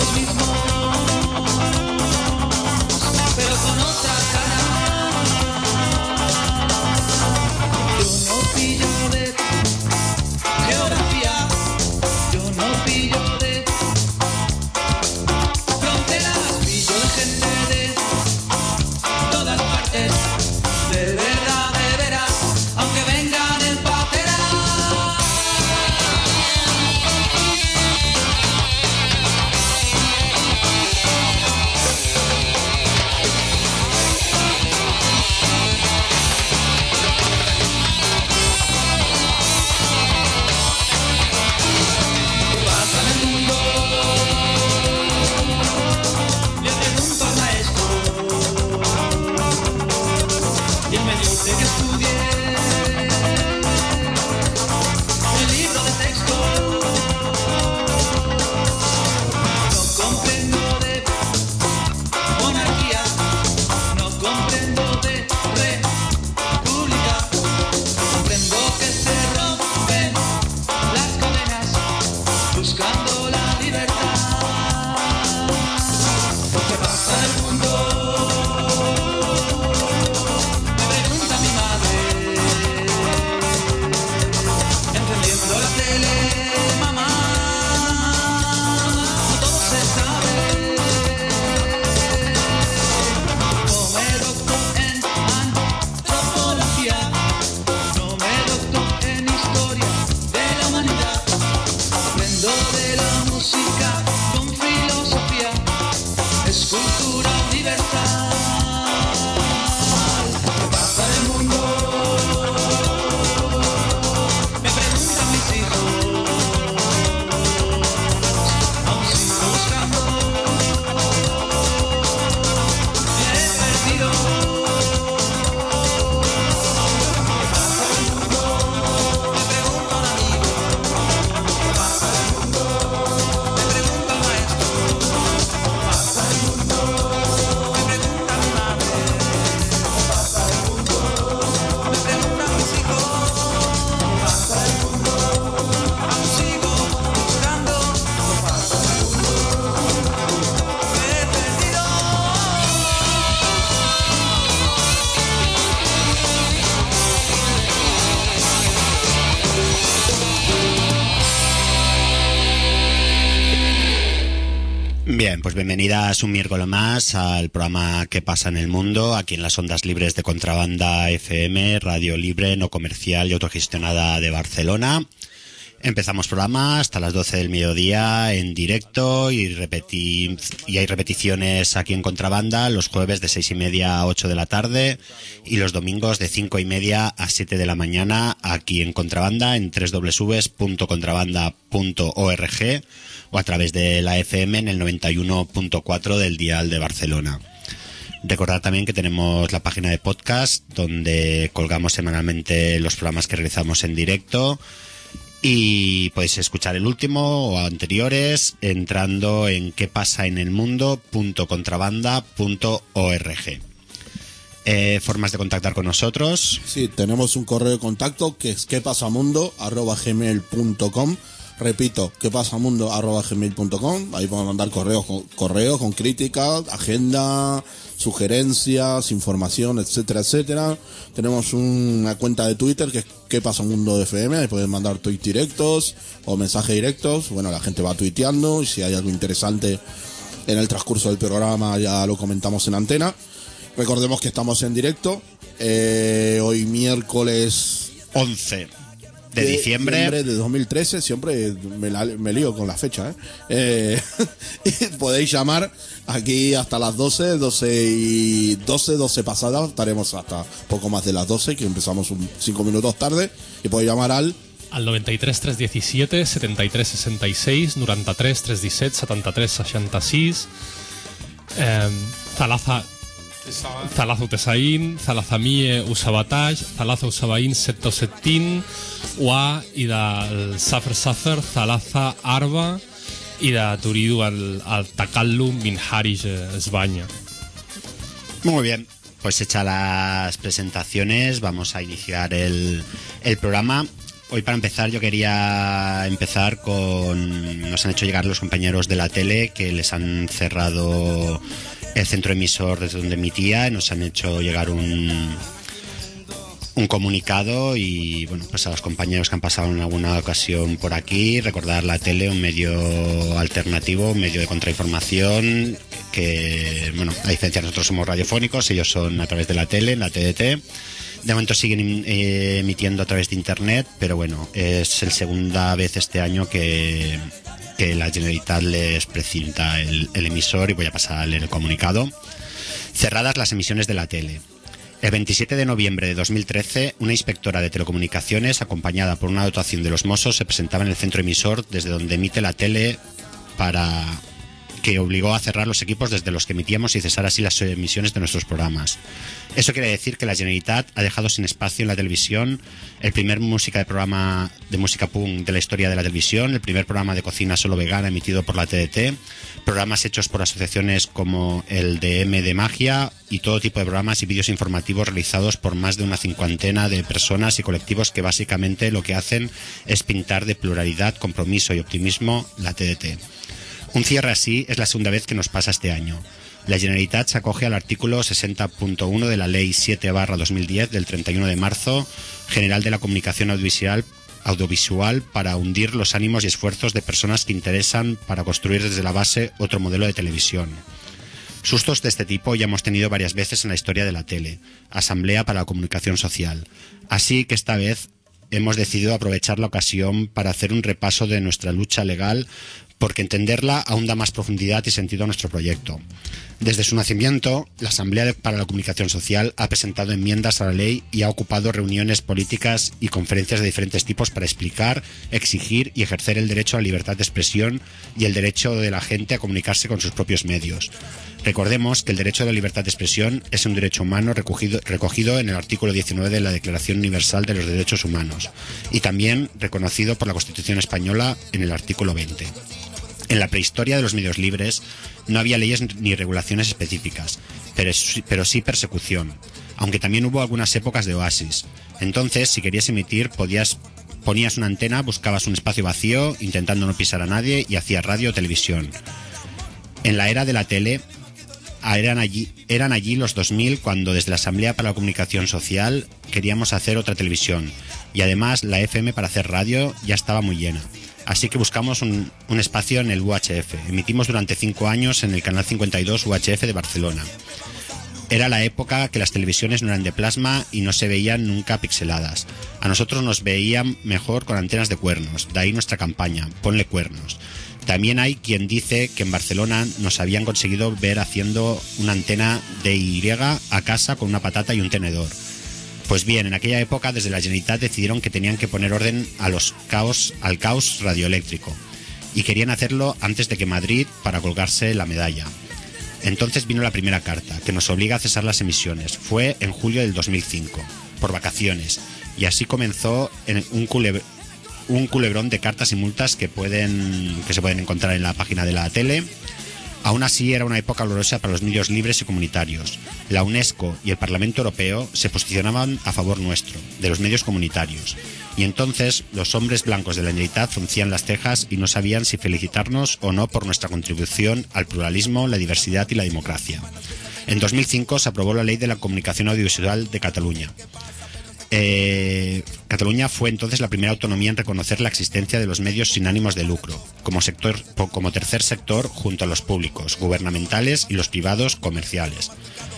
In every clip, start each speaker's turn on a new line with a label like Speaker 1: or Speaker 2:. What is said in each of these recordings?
Speaker 1: los mismos, pero con otra cara. Yo no pillo de geografía, yo no pillo de fronteras, pillo de gente de todas partes, de verdad, de veras, aunque vengan en patera. ¿Qué pasa en el mundo? Le pregunto al maestro, y él me dice que estudie el libro de texto. No comprendo de monarquía, no comprendo de república, comprendo que se rompen las cadenas buscando la libertad. ¿Qué pasa en el mundo? Me pregunta mi madre, encendiendo la tele, mamá, no todo se sabe. No me docto en antropología, no me docto en historia de la humanidad. Aprendo de la música con filosofía, es cultura universal. ¿Qué pasa en el mundo? Me preguntan mis hijos, aún sigo buscando, me he perdido. ¿Qué pasa en el mundo? Me pregunta un amigo. ¿Qué pasa en el mundo? Me pregunta el maestro. ¿Qué pasa en el mundo? Me pregunta mi madre. ¿Qué pasa en el mundo? Me preguntan mis hijos. ¿Qué pasa en el mundo? Aún sigo buscando. ¿Qué pasa en el mundo? Me he perdido.
Speaker 2: Bien, pues bienvenidas un miércoles más al programa ¿Qué pasa en el mundo? Aquí en las ondas libres de Contrabanda FM, radio libre, no comercial y autogestionada de Barcelona. Empezamos programa hasta las 12 del mediodía en directo y hay repeticiones aquí en Contrabanda los jueves de 6:30 a 8 de la tarde y los domingos de 5:30 a 7 de la mañana aquí en Contrabanda en www.contrabanda.org o a través de la FM en el 91.4 del dial de Barcelona. Recordad también que tenemos la página de podcast donde colgamos semanalmente los programas que realizamos en directo y podéis escuchar el último o anteriores entrando en quepasaenelmundo.contrabanda.org. Formas de contactar con nosotros.
Speaker 3: Sí, tenemos un correo de contacto que es quepasamundo@gmail.com. Repito, quepasamundo@gmail.com. Ahí podemos mandar correos con críticas, agenda, sugerencias, información, etcétera, etcétera. Tenemos una cuenta de Twitter que es quepasamundofm. Ahí pueden mandar tweets directos o mensajes directos. Bueno, la gente va tuiteando y si hay algo interesante en el transcurso del programa ya lo comentamos en antena. Recordemos que estamos en directo. Hoy miércoles
Speaker 2: 11 de diciembre
Speaker 3: de 2013, siempre me lío con la fecha, podéis llamar aquí hasta las 12 pasadas, estaremos hasta poco más de las 12, que empezamos 5 minutos tarde, y podéis llamar al
Speaker 4: 93 317 73 66 93 317 73 66 Thalatha Utesain, Thalathamie Usabataj, Thalatha Usabain 770, Wa i del Safer, Thalatha Arba i de Turidu al Takallu Minharij Esbanya.
Speaker 2: Muy bien, pues hechas las presentaciones, vamos a iniciar el programa. hoy para empezar yo quería empezar con... Nos han hecho llegar los compañeros de la tele que les han cerrado el centro emisor desde donde emitía y nos han hecho llegar un comunicado y bueno, pues a los compañeros que han pasado en alguna ocasión por aquí, recordar la tele, un medio alternativo, un medio de contrainformación que, bueno, a diferencia de nosotros somos radiofónicos, ellos son a través de la tele, en la TDT. De momento siguen emitiendo a través de internet, pero bueno, es la segunda vez este año que la Generalitat les precinta el emisor y voy a pasar a leer el comunicado. Cerradas las emisiones de la tele. El 27 de noviembre de 2013, una inspectora de telecomunicaciones, acompañada por una dotación de los Mossos, se presentaba en el centro emisor desde donde emite la tele que obligó a cerrar los equipos desde los que emitíamos y cesar así las emisiones de nuestros programas. Eso quiere decir que la Generalitat ha dejado sin espacio en la televisión el primer programa de música punk de la historia de la televisión, el primer programa de cocina solo vegana emitido por la TDT, programas hechos por asociaciones como el DM de Magia y todo tipo de programas y vídeos informativos realizados por más de una cincuentena de personas y colectivos que básicamente lo que hacen es pintar de pluralidad, compromiso y optimismo la TDT. Un cierre así es la segunda vez que nos pasa este año. La Generalitat se acoge al artículo 60.1 de la Ley 7/2010 del 31 de marzo General de la Comunicación Audiovisual para hundir los ánimos y esfuerzos de personas que interesan para construir desde la base otro modelo de televisión. Sustos de este tipo ya hemos tenido varias veces en la historia de la tele, Asamblea para la Comunicación Social. Así que esta vez hemos decidido aprovechar la ocasión para hacer un repaso de nuestra lucha legal, porque entenderla aún da más profundidad y sentido a nuestro proyecto. Desde su nacimiento, la Asamblea para la Comunicación Social ha presentado enmiendas a la ley y ha ocupado reuniones políticas y conferencias de diferentes tipos para explicar, exigir y ejercer el derecho a la libertad de expresión y el derecho de la gente a comunicarse con sus propios medios. Recordemos que el derecho a la libertad de expresión es un derecho humano recogido en el artículo 19 de la Declaración Universal de los Derechos Humanos y también reconocido por la Constitución Española en el artículo 20. En la prehistoria de los medios libres no había leyes ni regulaciones específicas, pero sí persecución, aunque también hubo algunas épocas de oasis. Entonces, si querías emitir, ponías una antena, buscabas un espacio vacío, intentando no pisar a nadie y hacías radio o televisión. En la era de la tele, eran allí los 2000 cuando desde la Asamblea para la Comunicación Social queríamos hacer otra televisión y además la FM para hacer radio ya estaba muy llena. Así que buscamos un espacio en el UHF. Emitimos durante 5 años en el canal 52 UHF de Barcelona. Era la época que las televisiones no eran de plasma y no se veían nunca pixeladas. A nosotros nos veían mejor con antenas de cuernos, de ahí nuestra campaña, ponle cuernos. También hay quien dice que en Barcelona nos habían conseguido ver haciendo una antena DY a casa con una patata y un tenedor. Pues bien, en aquella época desde la Generalitat decidieron que tenían que poner orden al caos radioeléctrico y querían hacerlo antes de que Madrid para colgarse la medalla. Entonces vino la primera carta, que nos obliga a cesar las emisiones. Fue en julio del 2005, por vacaciones, y así comenzó un culebrón de cartas y multas que se pueden encontrar en la página de la tele. Aún así, era una época gloriosa para los medios libres y comunitarios. La UNESCO y el Parlamento Europeo se posicionaban a favor nuestro, de los medios comunitarios. Y entonces, los hombres blancos de la Generalitat fruncían las cejas y no sabían si felicitarnos o no por nuestra contribución al pluralismo, la diversidad y la democracia. En 2005 se aprobó la Ley de la Comunicación Audiovisual de Cataluña. Cataluña fue entonces la primera autonomía en reconocer la existencia de los medios sin ánimos de lucro, como tercer sector junto a los públicos, gubernamentales y los privados comerciales.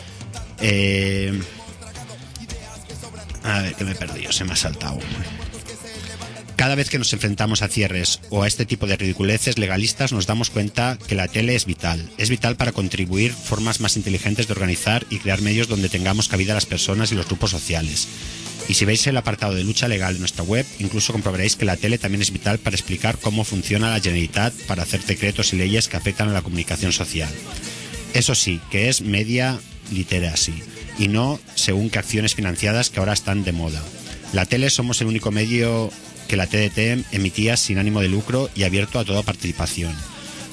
Speaker 2: A ver, que me he perdido, se me ha saltado. Cada vez que nos enfrentamos a cierres o a este tipo de ridiculeces legalistas nos damos cuenta que la tele es vital para contribuir formas más inteligentes de organizar y crear medios donde tengamos cabida las personas y los grupos sociales. Y si veis el apartado de lucha legal de nuestra web, incluso comprobaréis que la tele también es vital para explicar cómo funciona la Generalitat para hacer decretos y leyes que afectan a la comunicación social. Eso sí, que es media literacy, y no según qué acciones financiadas que ahora están de moda. La tele somos el único medio que la TDT emitía sin ánimo de lucro y abierto a toda participación.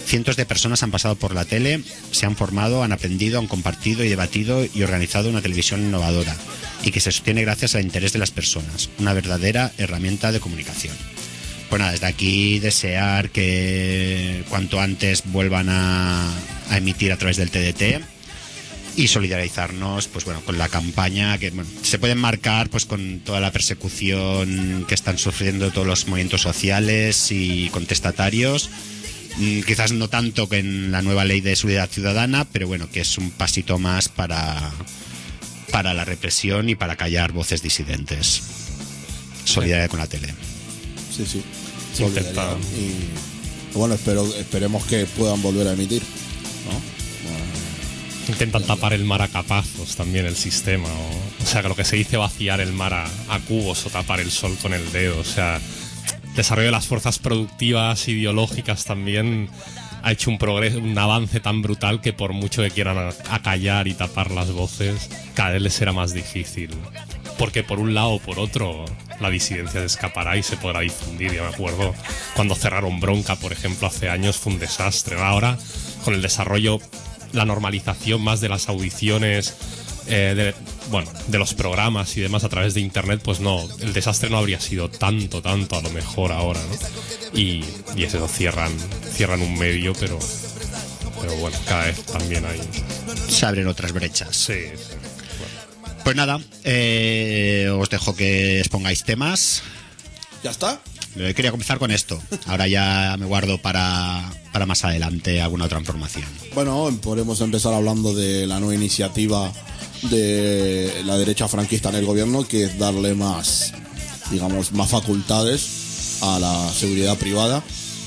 Speaker 2: cientos de personas han pasado por la tele, se han formado, han aprendido, han compartido y debatido y organizado una televisión innovadora y que se sostiene gracias al interés de las personas, una verdadera herramienta de comunicación. Pues nada, desde aquí desear que cuanto antes vuelvan a emitir a través del TDT y solidarizarnos pues bueno, con la campaña que bueno, se pueden marcar pues con toda la persecución que están sufriendo todos los movimientos sociales y contestatarios. Quizás no tanto que en la nueva ley de seguridad ciudadana, pero bueno, que es un pasito más para la represión y para callar voces disidentes. Solidaridad con la tele.
Speaker 3: Sí, sí. Solidaridad. Y bueno, esperemos que puedan volver a emitir, ¿no?
Speaker 4: Intentan tapar el mar a capazos también el sistema, o sea, que lo que se dice vaciar el mar a cubos o tapar el sol con el dedo, o sea, el desarrollo de las fuerzas productivas ideológicas también ha hecho un progreso, un avance tan brutal que por mucho que quieran acallar y tapar las voces, cada vez les será más difícil, porque por un lado o por otro la disidencia se escapará y se podrá difundir. Ya me acuerdo cuando cerraron Bronca, por ejemplo, hace años, fue un desastre. Ahora, con el desarrollo, la normalización más de las audiciones, de los programas y demás a través de internet, pues no, el desastre no habría sido tanto a lo mejor ahora, ¿no? Y es eso, cierran un medio, pero bueno, cada vez también hay...
Speaker 2: Se abren otras brechas.
Speaker 4: Sí.
Speaker 2: Bueno. Pues nada, os dejo que expongáis temas.
Speaker 3: ¿Ya está?
Speaker 2: Quería comenzar con esto. Ahora ya me guardo para más adelante alguna otra información.
Speaker 3: Bueno, podemos empezar hablando de la nueva iniciativa de la derecha franquista en el gobierno, que es darle más facultades a la seguridad privada.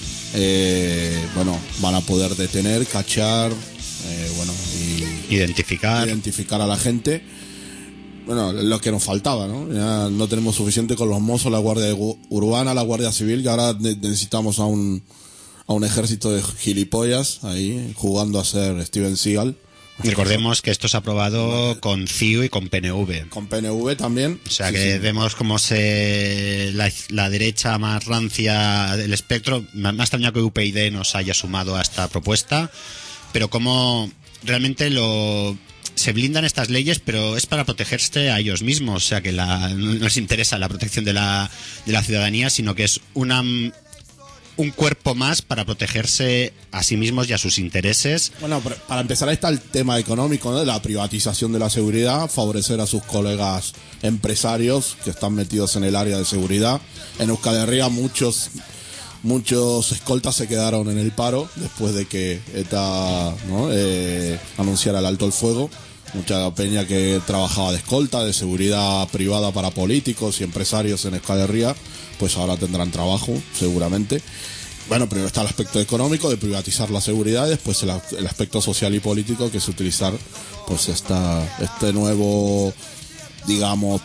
Speaker 3: Van a poder detener, cachar, y identificar a la gente. Bueno, lo que nos faltaba, ¿no? Ya no tenemos suficiente con los mozos, la Guardia Urbana, la Guardia Civil, que ahora necesitamos a un ejército de gilipollas ahí jugando a ser Steven Seagal.
Speaker 2: Recordemos que esto se ha aprobado con CIU y con PNV.
Speaker 3: Con PNV también.
Speaker 2: O sea, sí, que sí, vemos cómo la derecha más rancia del espectro, más extraño que UPyD nos haya sumado a esta propuesta, pero cómo realmente se blindan estas leyes, pero es para protegerse a ellos mismos. O sea, que no les interesa la protección de la ciudadanía, sino que es un cuerpo más para protegerse a sí mismos y a sus intereses.
Speaker 3: Bueno, para empezar está el tema económico, ¿no? De la privatización de la seguridad, favorecer a sus colegas empresarios que están metidos en el área de seguridad. En Euskal Herria muchos escoltas se quedaron en el paro después de que ETA, ¿no? Anunciara el alto el fuego. Mucha peña que trabajaba de escolta, de seguridad privada para políticos y empresarios en Euskal Herria, pues ahora tendrán trabajo, seguramente. Bueno, primero está el aspecto económico de privatizar la seguridad, y después el aspecto social y político, que es utilizar pues este nuevo, digamos,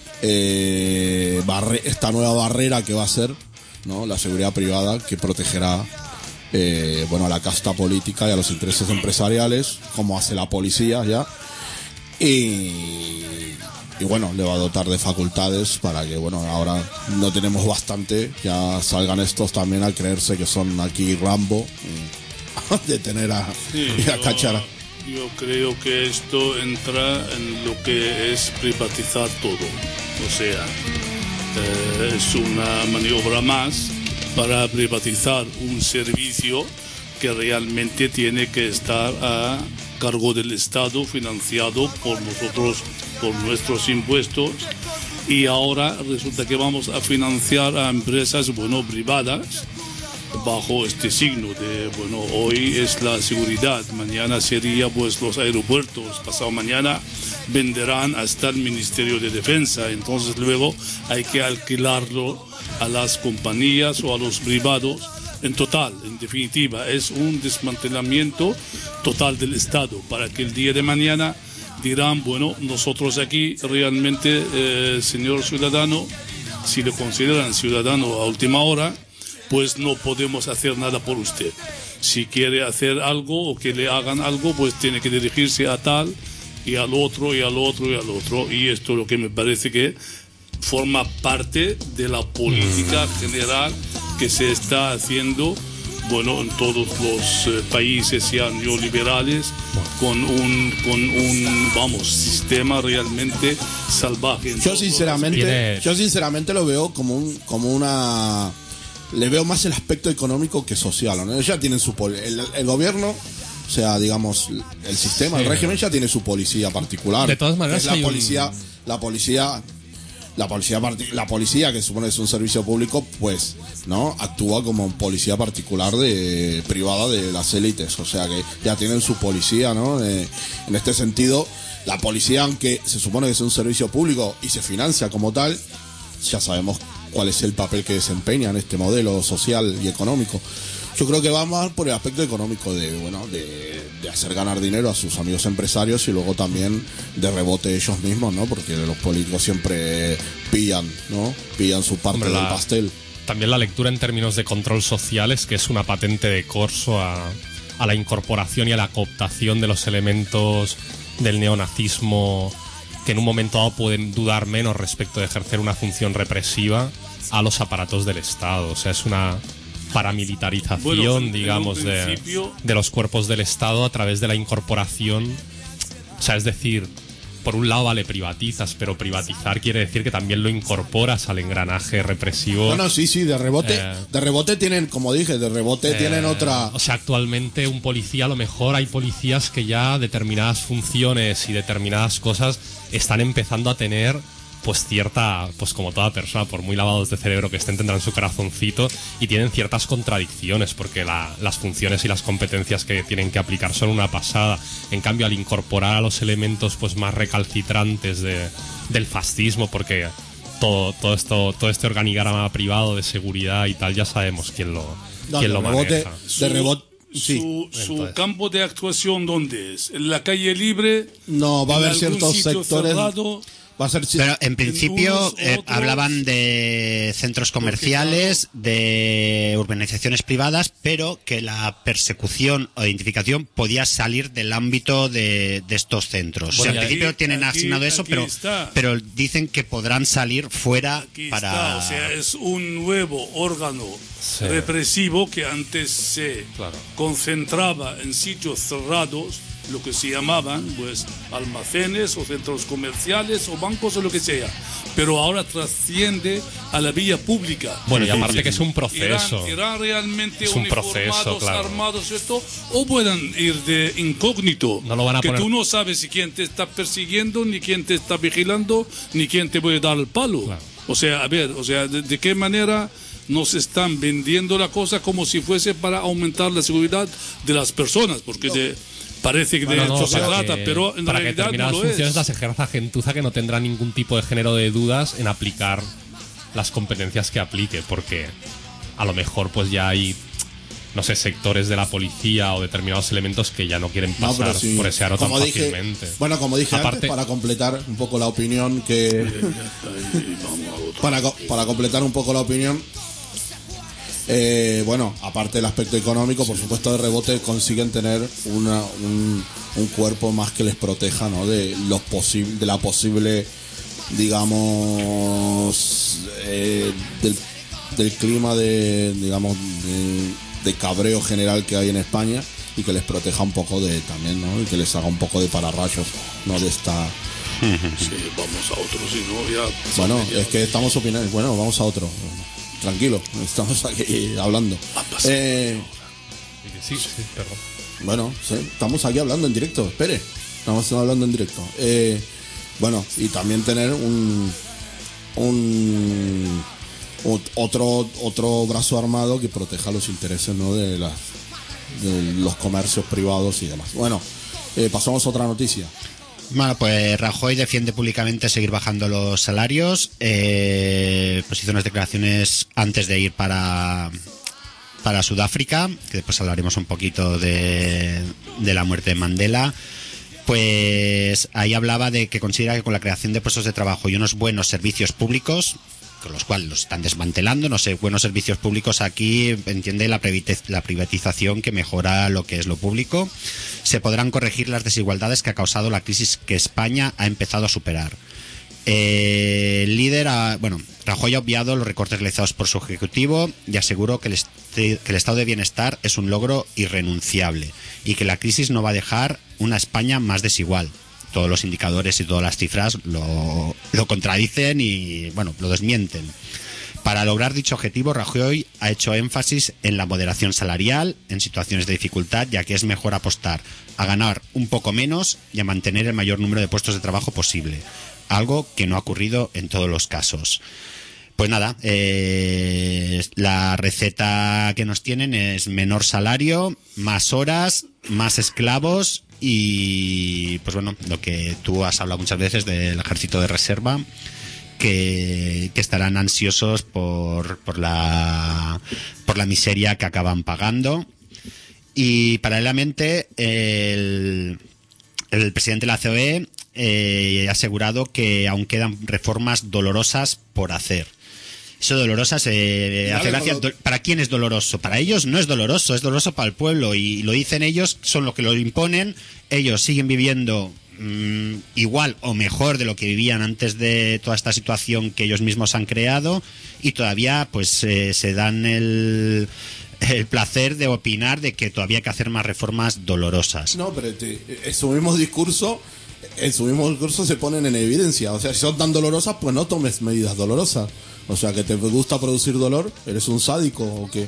Speaker 3: esta nueva barrera que va a ser, ¿no? La seguridad privada, que protegerá a la casta política y a los intereses empresariales, como hace la policía ya, y bueno, le va a dotar de facultades para que, bueno, ahora no tenemos bastante, ya salgan estos también a creerse que son aquí Rambo, de tener a cachar.
Speaker 5: Yo creo que esto entra en lo que es privatizar todo, o sea, es una maniobra más para privatizar un servicio que realmente tiene que estar a cargo del Estado, financiado por nosotros, por nuestros impuestos, y ahora resulta que vamos a financiar a empresas, privadas, bajo este signo de, hoy es la seguridad, mañana sería pues los aeropuertos, pasado mañana venderán hasta el Ministerio de Defensa, entonces luego hay que alquilarlo a las compañías o a los privados. En total, en definitiva, es un desmantelamiento total del Estado, para que el día de mañana dirán, nosotros aquí realmente, señor ciudadano, si le consideran ciudadano a última hora, pues no podemos hacer nada por usted. Si quiere hacer algo o que le hagan algo, pues tiene que dirigirse a tal y al otro y al otro y al otro. Y esto es lo que me parece que forma parte de la política general que se está haciendo bueno, en todos los países ya neoliberales, con un vamos, sistema realmente salvaje.
Speaker 3: Yo sinceramente lo veo como una... Le veo más el aspecto económico que social, ¿no? Ya tienen el gobierno, o sea, digamos, el sistema, el régimen ya tiene su policía particular.
Speaker 4: De todas maneras,
Speaker 3: es la policía que supone que es un servicio público, pues, ¿no? Actúa como policía particular privada de las élites, o sea que ya tienen su policía, ¿no? En este sentido, la policía, aunque se supone que es un servicio público y se financia como tal, ya sabemos cuál es el papel que desempeña en este modelo social y económico. Yo creo que va más por el aspecto económico de hacer ganar dinero a sus amigos empresarios y luego también de rebote ellos mismos, ¿no? Porque los políticos siempre pillan su parte del pastel.
Speaker 4: También la lectura en términos de control social es que es una patente de corso a la incorporación y a la cooptación de los elementos del neonazismo que en un momento dado pueden dudar menos respecto de ejercer una función represiva a los aparatos del Estado. O sea, es una paramilitarización, digamos, de los cuerpos del Estado a través de la incorporación. O sea, es decir, por un lado, vale, privatizas, pero privatizar quiere decir que también lo incorporas al engranaje represivo.
Speaker 3: No, sí, de rebote tienen, como dije, tienen otra...
Speaker 4: O sea, actualmente un policía, a lo mejor hay policías que ya determinadas funciones y determinadas cosas están empezando a tener pues cierta, pues como toda persona, por muy lavados de cerebro que estén, tendrán su corazoncito y tienen ciertas contradicciones porque las funciones y las competencias que tienen que aplicar son una pasada. En cambio, al incorporar a los elementos pues más recalcitrantes del fascismo, porque todo este organigrama privado de seguridad y tal, ya sabemos quién lo maneja.
Speaker 5: Su campo de actuación, ¿dónde es? ¿En la calle libre?
Speaker 3: No, va a haber ciertos sectores...
Speaker 5: cerrado?
Speaker 2: Pero en principio hablaban de centros comerciales, de urbanizaciones privadas, pero que la persecución o identificación podía salir del ámbito de estos centros.
Speaker 4: Bueno,
Speaker 2: o sea, en principio tienen asignado eso, pero dicen que podrán salir fuera para...
Speaker 5: O sea, es un nuevo órgano represivo que antes se concentraba en sitios cerrados, lo que se llamaban pues almacenes o centros comerciales o bancos o lo que sea, pero ahora trasciende a la vía pública.
Speaker 4: Bueno, y aparte que es un proceso.
Speaker 5: Irán realmente
Speaker 4: es un
Speaker 5: uniformados,
Speaker 4: proceso, claro.
Speaker 5: armados, esto, o puedan ir de incógnito,
Speaker 4: no lo van a
Speaker 5: que
Speaker 4: poner...
Speaker 5: tú no sabes si quién te está persiguiendo, ni quién te está vigilando, ni quién te puede dar el palo.
Speaker 4: Claro.
Speaker 5: O sea, a ver, de qué manera nos están vendiendo la cosa como si fuese para aumentar la seguridad de las personas, porque parece que de esto se trata, pero en realidad no lo es.
Speaker 4: Funciones las ejerza gentuza que no tendrá ningún tipo de género de dudas en aplicar las competencias que aplique, porque a lo mejor pues ya hay, no sé, sectores de la policía o determinados elementos que ya no quieren pasar por ese aro tan fácilmente.
Speaker 3: Bueno, como dije antes, para completar un poco la opinión que... para completar un poco la opinión, bueno, aparte del aspecto económico, por supuesto, de rebote consiguen tener un cuerpo más que les proteja, ¿no? de la posible, digamos, del clima de cabreo general que hay en España, y que les proteja un poco también, ¿no? Y que les haga un poco de pararrayos, ¿no? De esta...
Speaker 5: Sí, vamos a otro, si no, ya...
Speaker 3: Bueno, es que estamos opinando. Bueno, vamos a otro. Tranquilo, estamos aquí hablando.
Speaker 4: Sí, perdón.
Speaker 3: Bueno, sí, estamos aquí hablando en directo. Espere, estamos hablando en directo. Bueno, y también tener otro brazo armado que proteja los intereses, ¿no? de los comercios privados y demás. Bueno, pasamos a otra noticia.
Speaker 2: Bueno, pues Rajoy defiende públicamente seguir bajando los salarios. Pues hizo unas declaraciones antes de ir para Sudáfrica, que después hablaremos un poquito de la muerte de Mandela. Pues ahí hablaba de que considera que con la creación de puestos de trabajo y unos buenos servicios públicos, con los cuales los están desmantelando, no sé, buenos servicios públicos, aquí entiende la privatización que mejora lo que es lo público, se podrán corregir las desigualdades que ha causado la crisis que España ha empezado a superar. El líder, Rajoy ha obviado los recortes realizados por su ejecutivo y aseguró que el estado de bienestar es un logro irrenunciable y que la crisis no va a dejar una España más desigual. Todos los indicadores y todas las cifras lo contradicen y, lo desmienten. Para lograr dicho objetivo, Rajoy ha hecho énfasis en la moderación salarial en situaciones de dificultad, ya que es mejor apostar a ganar un poco menos y a mantener el mayor número de puestos de trabajo posible, algo que no ha ocurrido en todos los casos. Pues nada, la receta que nos tienen es menor salario, más horas, más esclavos y, lo que tú has hablado muchas veces del ejército de reserva, que estarán ansiosos por la miseria que acaban pagando. Y paralelamente el presidente de la COE ha asegurado que aún quedan reformas dolorosas por hacer. Eso dolorosas hace gracia. ¿Para quién es doloroso? Para ellos no es doloroso, es doloroso para el pueblo, y lo dicen ellos, son los que lo imponen. Ellos siguen viviendo igual o mejor de lo que vivían antes de toda esta situación que ellos mismos han creado, y todavía se dan el placer de opinar de que todavía hay que hacer más reformas dolorosas.
Speaker 3: No, pero en su mismo discurso se ponen en evidencia. O sea, si son tan dolorosas, pues no tomes medidas dolorosas. O sea, que te gusta producir dolor, ¿eres un sádico o qué?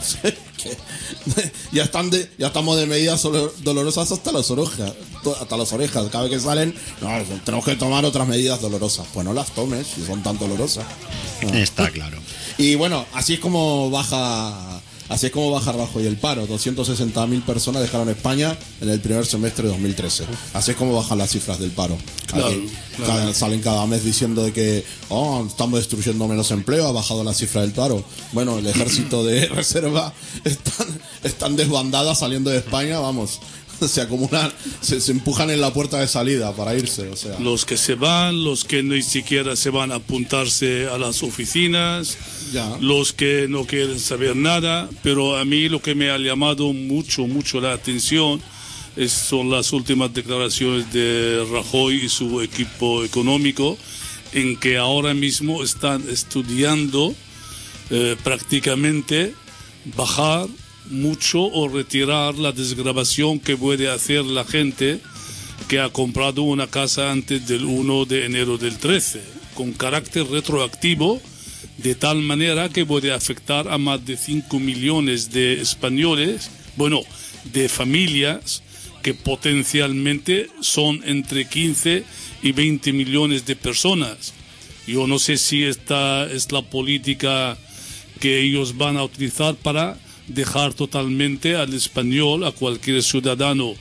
Speaker 3: Ya estamos de medidas dolorosas hasta las orejas. Cada vez que salen, no, tenemos que tomar otras medidas dolorosas. Pues no las tomes si son tan dolorosas. No.
Speaker 2: Está claro.
Speaker 3: Y bueno, así es como baja Rajoy el paro. 260.000 personas dejaron España en el primer semestre de 2013. Así es como bajan las cifras del paro. Claro. Salen cada mes diciendo de que estamos destruyendo menos empleo, ha bajado la cifra del paro. Bueno, el ejército de reserva están desbandadas saliendo de España, vamos. Se acumulan, se empujan en la puerta de salida para irse, o sea.
Speaker 5: Los que se van, los que ni siquiera se van a apuntarse a las oficinas,
Speaker 3: ya.
Speaker 5: Los que no quieren saber nada, pero a mí lo que me ha llamado mucho la atención son las últimas declaraciones de Rajoy y su equipo económico, en que ahora mismo están estudiando prácticamente bajar mucho o retirar la desgravación que puede hacer la gente que ha comprado una casa antes del 1 de enero del 13, con carácter retroactivo, de tal manera que puede afectar a más de 5 millones de españoles, de familias que potencialmente son entre 15 y 20 millones de personas. Yo no sé si esta es la política que ellos van a utilizar para dejar totalmente al español, a cualquier ciudadano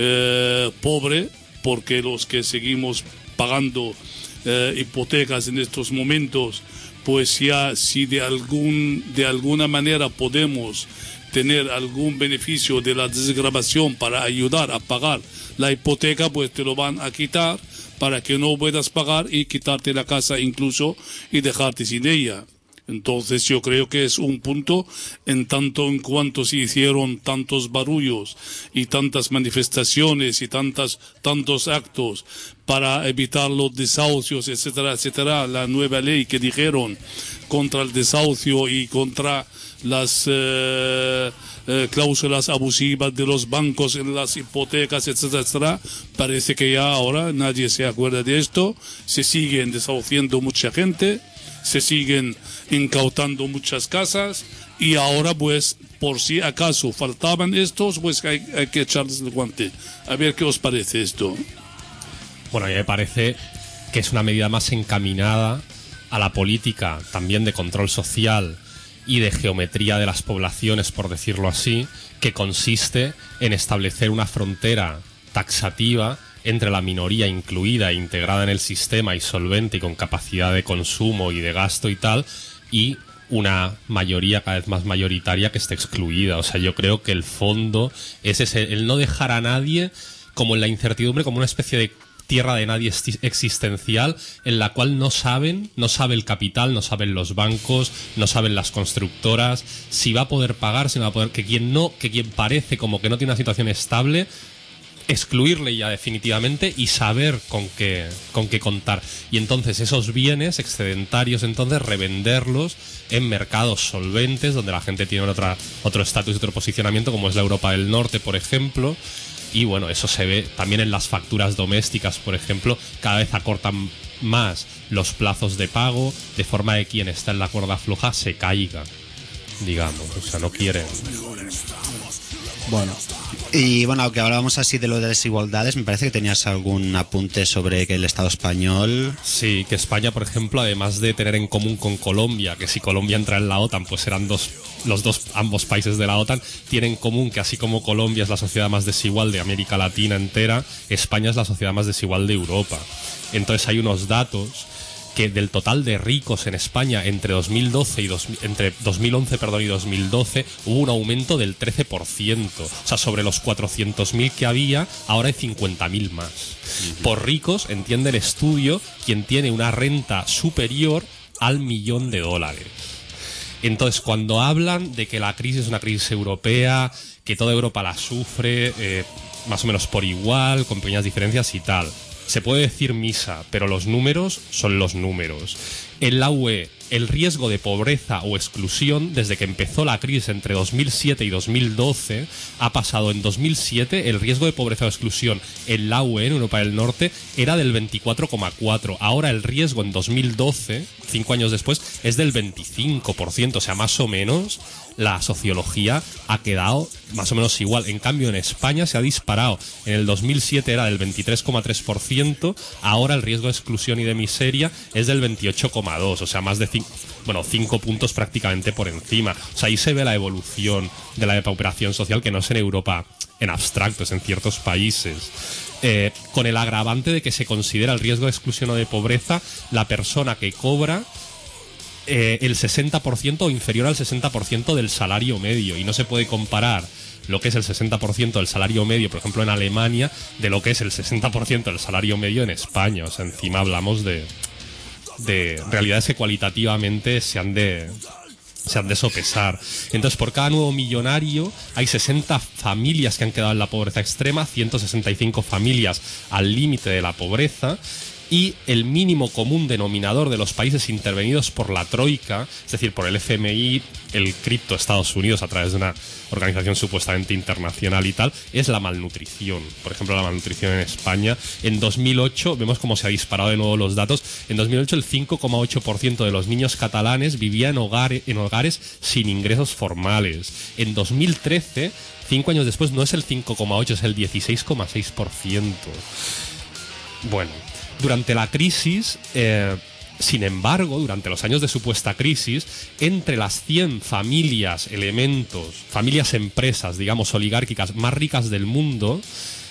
Speaker 5: pobre, porque los que seguimos pagando hipotecas en estos momentos, pues ya si de alguna manera podemos tener algún beneficio de la desgravación para ayudar a pagar la hipoteca, pues te lo van a quitar para que no puedas pagar y quitarte la casa incluso y dejarte sin ella. Entonces yo creo que es un punto, en tanto en cuanto se hicieron tantos barullos y tantas manifestaciones y tantos actos para evitar los desahucios, etcétera, etcétera, la nueva ley que dijeron contra el desahucio y contra las cláusulas abusivas de los bancos en las hipotecas, etcétera, etcétera, parece que ya ahora nadie se acuerda de esto, se siguen desahuciando mucha gente, se siguen incautando muchas casas, y ahora pues por si acaso faltaban estos, pues hay que echarles el guante. A ver qué os parece esto.
Speaker 4: Bueno, a mí me parece que es una medida más encaminada a la política también de control social y de geometría de las poblaciones, por decirlo así, que consiste en establecer una frontera taxativa entre la minoría incluida e integrada en el sistema y solvente y con capacidad de consumo y de gasto y tal, y una mayoría cada vez más mayoritaria que esté excluida. O sea, yo creo que el fondo es ese, el no dejar a nadie como en la incertidumbre, como una especie de tierra de nadie existencial en la cual no sabe el capital, no saben los bancos, no saben las constructoras si va a poder pagar, si no va a poder, que quien parece como que no tiene una situación estable excluirle ya definitivamente y saber con qué contar. Y entonces esos bienes excedentarios, entonces revenderlos en mercados solventes donde la gente tiene otro estatus y otro posicionamiento, como es la Europa del Norte, por ejemplo. Y bueno, eso se ve también en las facturas domésticas, por ejemplo, cada vez acortan más los plazos de pago, de forma que quien está en la cuerda floja se caiga, digamos, o sea, no quieren.
Speaker 3: Bueno,
Speaker 2: Y bueno, aunque hablábamos así de lo de desigualdades, me parece que tenías algún apunte sobre que el Estado español...
Speaker 4: Sí, que España, por ejemplo, además de tener en común con Colombia, que si Colombia entra en la OTAN, pues serán ambos países de la OTAN, tienen en común que así como Colombia es la sociedad más desigual de América Latina entera, España es la sociedad más desigual de Europa. Entonces hay unos datos que del total de ricos en España entre 2011 y 2012 hubo un aumento del 13%. O sea, sobre los 400.000 que había, ahora hay 50.000 más. Por ricos, entiende el estudio, quien tiene una renta superior al $1.000.000. Entonces, cuando hablan de que la crisis es una crisis europea, que toda Europa la sufre más o menos por igual, con pequeñas diferencias y tal, se puede decir misa, pero los números son los números. En la UE, el riesgo de pobreza o exclusión, desde que empezó la crisis entre 2007 y 2012, ha pasado en 2007, el riesgo de pobreza o exclusión en la UE, en Europa del Norte, era del 24,4%. Ahora el riesgo en 2012, 5 años después, es del 25%. O sea, más o menos la sociología ha quedado más o menos igual. En cambio, en España se ha disparado. En el 2007 era del 23,3%, ahora el riesgo de exclusión y de miseria es del 28,2%. O sea, más de 5 puntos prácticamente por encima. O sea, ahí se ve la evolución de la depauperación social, que no es en Europa en abstracto, es en ciertos países. Con el agravante de que se considera el riesgo de exclusión o de pobreza la persona que cobra el 60% o inferior al 60% del salario medio, y no se puede comparar lo que es el 60% del salario medio, por ejemplo, en Alemania, de lo que es el 60% del salario medio en España. O sea, encima hablamos de realidades que cualitativamente se han de sopesar. Entonces, por cada nuevo millonario hay 60 familias que han quedado en la pobreza extrema, 165 familias al límite de la pobreza. Y el mínimo común denominador de los países intervenidos por la Troika, es decir, por el FMI, el cripto Estados Unidos a través de una organización supuestamente internacional y tal, es la malnutrición. Por ejemplo, la malnutrición en España. En 2008, vemos cómo se ha disparado de nuevo los datos, en 2008 el 5,8% de los niños catalanes vivía en hogares sin ingresos formales. En 2013, 5 años después, no es el 5,8%, es el 16,6%. Bueno, durante la crisis, sin embargo, durante los años de supuesta crisis, entre las 100 familias, familias empresas, digamos, oligárquicas más ricas del mundo,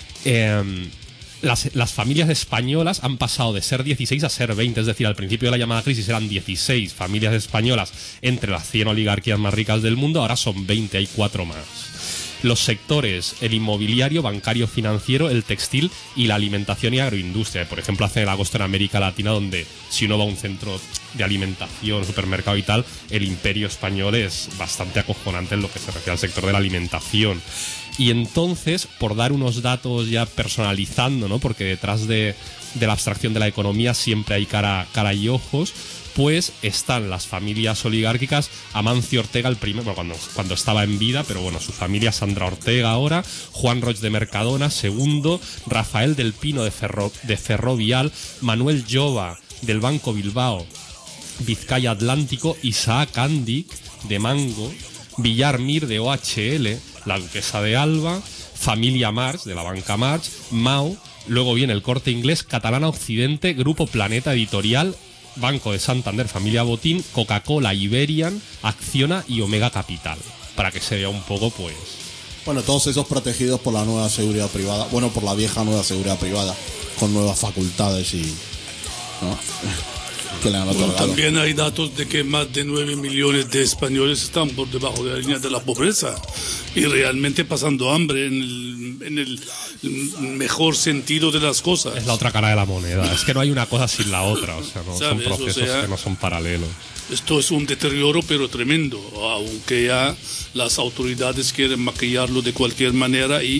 Speaker 4: las familias españolas han pasado de ser 16 a ser 20. Es decir, al principio de la llamada crisis eran 16 familias españolas entre las 100 oligarquías más ricas del mundo, ahora son 20, hay 4 más. Los sectores, el inmobiliario, bancario, financiero, el textil y la alimentación y agroindustria. Por ejemplo, hace el agosto en América Latina, donde si uno va a un centro de alimentación, supermercado y tal, el imperio español es bastante acojonante en lo que se refiere al sector de la alimentación. Y entonces, por dar unos datos ya personalizando, ¿no? Porque detrás de la abstracción de la economía siempre hay cara y ojos, pues están las familias oligárquicas. Amancio Ortega, el primero, cuando estaba en vida, pero bueno, su familia, Sandra Ortega ahora, Juan Roig de Mercadona, segundo, Rafael del Pino de Ferrovial, Manuel Jova del Banco Bilbao, Vizcaya Atlántico, Isaac Andic de Mango, Villar Mir de OHL, la Duquesa de Alba, Familia March de la banca March, Mau, luego viene el Corte Inglés, Catalana Occidente, Grupo Planeta Editorial, Banco de Santander, Familia Botín, Coca-Cola, Iberian, Acciona y Omega Capital, para que se vea un poco, pues...
Speaker 3: Bueno, todos esos protegidos por la nueva seguridad privada, bueno, por la vieja nueva seguridad privada, con nuevas facultades y... ¿no? Que le han otorgado.
Speaker 5: También hay datos de que más de 9 millones de españoles están por debajo de la línea de la pobreza y realmente pasando hambre en el mejor sentido de las cosas.
Speaker 4: Es la otra cara de la moneda. Es que no hay una cosa sin la otra. O sea, no son procesos, o sea, que no son paralelos.
Speaker 5: Esto es un deterioro pero tremendo, aunque ya las autoridades quieren maquillarlo de cualquier manera y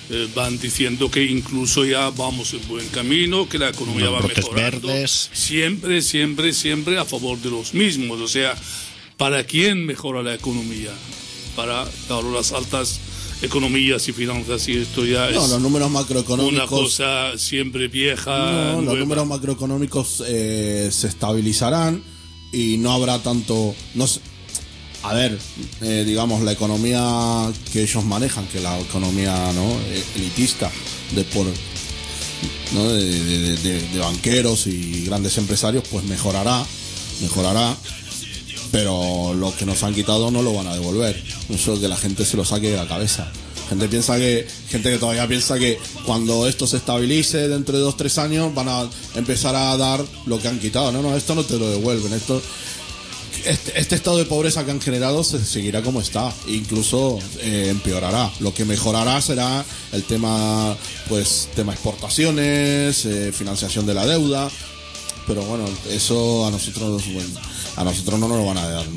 Speaker 5: van diciendo que incluso ya vamos en buen camino, que la economía
Speaker 2: Los
Speaker 5: va
Speaker 2: brotes
Speaker 5: mejorando.
Speaker 2: verdes.
Speaker 5: Siempre a favor de los mismos. O sea, ¿para quién mejora la economía? Para, claro, las altas economías y finanzas, y esto ya
Speaker 3: No,
Speaker 5: es
Speaker 3: los números
Speaker 5: una
Speaker 3: macroeconómicos.
Speaker 5: cosa siempre vieja.
Speaker 3: No, los
Speaker 5: nueva.
Speaker 3: números macroeconómicos se estabilizarán y no habrá tanto. No sé, a ver, digamos, la economía que ellos manejan, que la economía, ¿no?, elitista, ¿no?, de banqueros y grandes empresarios, pues mejorará, pero lo que nos han quitado no lo van a devolver. Eso que la gente se lo saque de la cabeza. Gente que todavía piensa que cuando esto se estabilice dentro de 2-3 años van a empezar a dar lo que han quitado. No, esto no te lo devuelven. Este estado de pobreza que han generado se seguirá como está, incluso empeorará. Lo que mejorará será el tema exportaciones, financiación de la deuda, pero bueno, eso a nosotros no nos lo van a dar.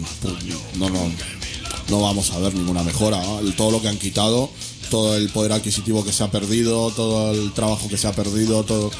Speaker 3: No vamos a ver ninguna mejora, ¿no? Todo lo que han quitado, todo el poder adquisitivo que se ha perdido, todo el trabajo que se ha perdido, todo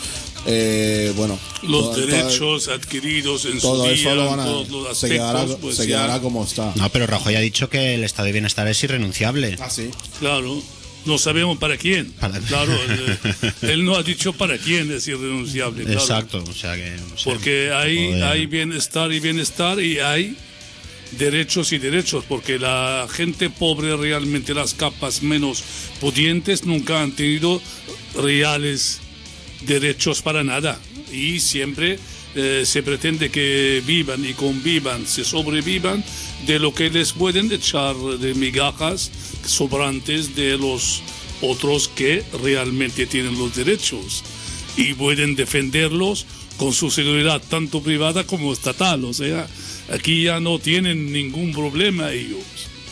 Speaker 5: los derechos adquiridos en
Speaker 3: todo
Speaker 5: su
Speaker 3: eso
Speaker 5: día,
Speaker 3: lo van a,
Speaker 5: todos los
Speaker 3: se quedará,
Speaker 5: aspectos, pues
Speaker 3: se
Speaker 5: ya,
Speaker 3: quedará como está.
Speaker 2: No, pero Rajoy ha dicho que el estado de bienestar es irrenunciable.
Speaker 3: Ah, sí.
Speaker 5: claro, no sabemos para quién. Claro, él no ha dicho para quién es irrenunciable. Claro.
Speaker 2: Exacto, o sea que... no sé,
Speaker 5: Porque hay bienestar y hay derechos y derechos, porque la gente pobre, realmente las capas menos pudientes, nunca han tenido reales derechos para nada, y siempre se pretende que vivan y convivan, se sobrevivan de lo que les pueden echar de migajas sobrantes de los otros que realmente tienen los derechos y pueden defenderlos con su seguridad tanto privada como estatal. O sea, aquí ya no tienen ningún problema ellos.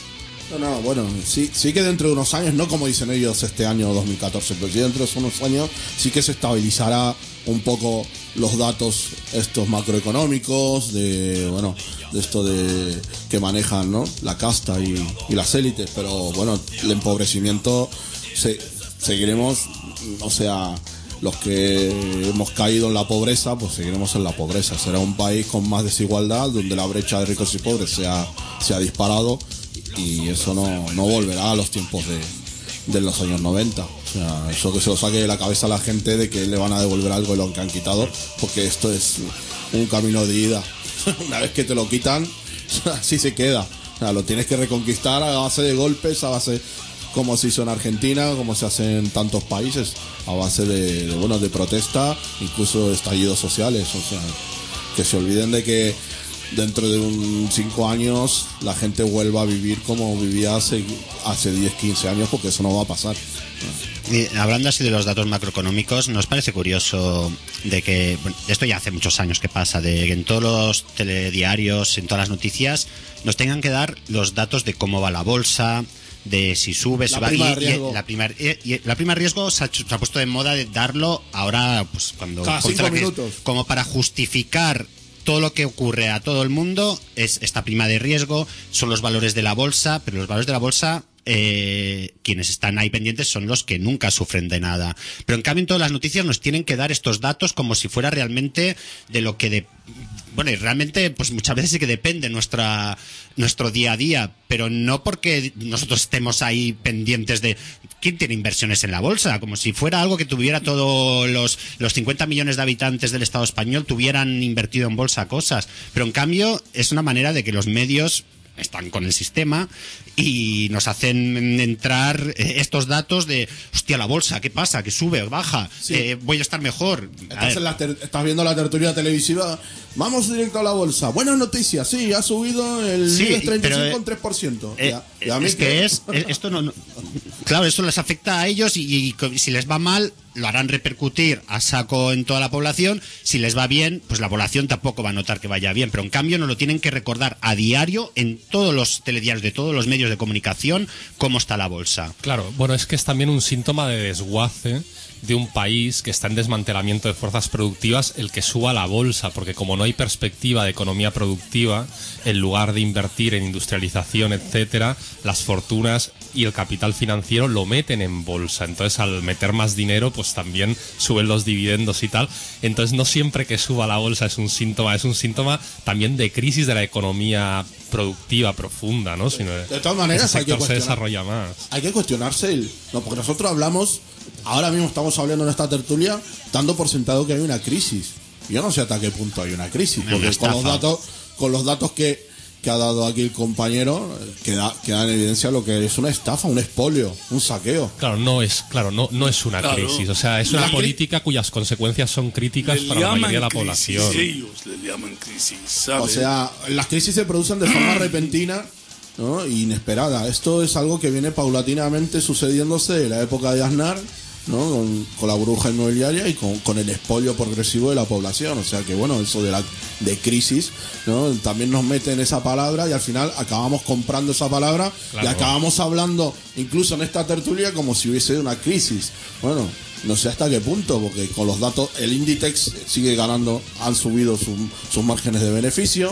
Speaker 3: No, bueno, sí que dentro de unos años, no como dicen ellos este año 2014, pero sí dentro de unos años sí que se estabilizará un poco los datos estos macroeconómicos de esto de que manejan, ¿no?, la casta y las élites, pero bueno, el empobrecimiento seguiremos, o sea, los que hemos caído en la pobreza, pues seguiremos en la pobreza. Será un país con más desigualdad, donde la brecha de ricos y pobres se ha disparado, y eso no volverá a los tiempos de los años 90. O sea, eso que se lo saque de la cabeza a la gente de que le van a devolver algo de lo que han quitado, porque esto es un camino de ida. Una vez que te lo quitan, así se queda. O sea, lo tienes que reconquistar a base de golpes, a base, como se hizo en Argentina, como se hace en tantos países, a base de protesta, incluso estallidos sociales. O sea, que se olviden de que dentro de 5 años la gente vuelva a vivir como vivía hace 10, 15 años, porque eso no va a pasar.
Speaker 2: Y hablando así de los datos macroeconómicos, ¿nos parece curioso de que, bueno, esto ya hace muchos años que pasa, de que en todos los telediarios, en todas las noticias, nos tengan que dar los datos de cómo va la bolsa, de si sube, si va,
Speaker 3: prima de riesgo.
Speaker 2: la prima de riesgo se ha puesto de moda de darlo ahora, pues cuando
Speaker 3: cada 5 minutos,
Speaker 2: como para justificar todo lo que ocurre a todo el mundo. Es esta prima de riesgo, son los valores de la bolsa, pero los valores de la bolsa, quienes están ahí pendientes son los que nunca sufren de nada. Pero en cambio en todas las noticias nos tienen que dar estos datos como si fuera realmente de lo que bueno, y realmente pues muchas veces sí que depende nuestro día a día, pero no porque nosotros estemos ahí pendientes de quién tiene inversiones en la bolsa, como si fuera algo que tuviera todos los 50 millones de habitantes del Estado español tuvieran invertido en bolsa cosas. Pero en cambio es una manera de que los medios están con el sistema y nos hacen entrar estos datos de, hostia, la bolsa, ¿qué pasa? ¿Que sube o baja?
Speaker 3: Sí.
Speaker 2: Voy a estar mejor.
Speaker 3: Estás viendo la tertulia televisiva, vamos directo a la bolsa. Buenas noticias, sí, ha subido el
Speaker 2: Sí,
Speaker 3: 35 en 3%.
Speaker 2: Esto no, claro, esto les afecta a ellos y si les va mal, lo harán repercutir a saco en toda la población. Si les va bien, pues la población tampoco va a notar que vaya bien, pero en cambio nos lo tienen que recordar a diario en todos los telediarios de todos los medios de comunicación cómo está la bolsa.
Speaker 4: Claro, bueno, es que es también un síntoma de desguace de un país que está en desmantelamiento de fuerzas productivas el que suba la bolsa, porque como no hay perspectiva de economía productiva, en lugar de invertir en industrialización, etcétera, las fortunas y el capital financiero lo meten en bolsa. Entonces, al meter más dinero, pues también suben los dividendos y tal. Entonces, no siempre que suba la bolsa es un síntoma también de crisis de la economía productiva profunda, ¿no? Sino
Speaker 3: de todas maneras,
Speaker 4: ese
Speaker 3: hay que
Speaker 4: sector se
Speaker 3: cuestionar.
Speaker 4: desarrolla más.
Speaker 3: Hay que cuestionarse no, porque nosotros hablamos, ahora mismo estamos hablando en esta tertulia, dando por sentado que hay una crisis. Yo no sé hasta qué punto hay una crisis, porque con los datos que ha dado aquí el compañero, queda en evidencia lo que es una estafa, un expolio, un saqueo.
Speaker 4: Claro, no es una crisis, o sea, es una política cuyas consecuencias son críticas para la mayoría de la población.
Speaker 5: Ellos le llaman crisis, ¿sabes?
Speaker 3: O sea, las crisis se producen de forma repentina, ¿no? E inesperada. Esto es algo que viene paulatinamente sucediéndose de la época de Aznar, ¿no? Con la burbuja inmobiliaria y con el expolio progresivo de la población. O sea que bueno, eso de crisis, ¿no? También nos mete en esa palabra y al final acabamos comprando esa palabra. Claro. Y acabamos hablando incluso en esta tertulia como si hubiese una crisis. Bueno, no sé hasta qué punto, porque con los datos el Inditex sigue ganando, han subido sus márgenes de beneficio.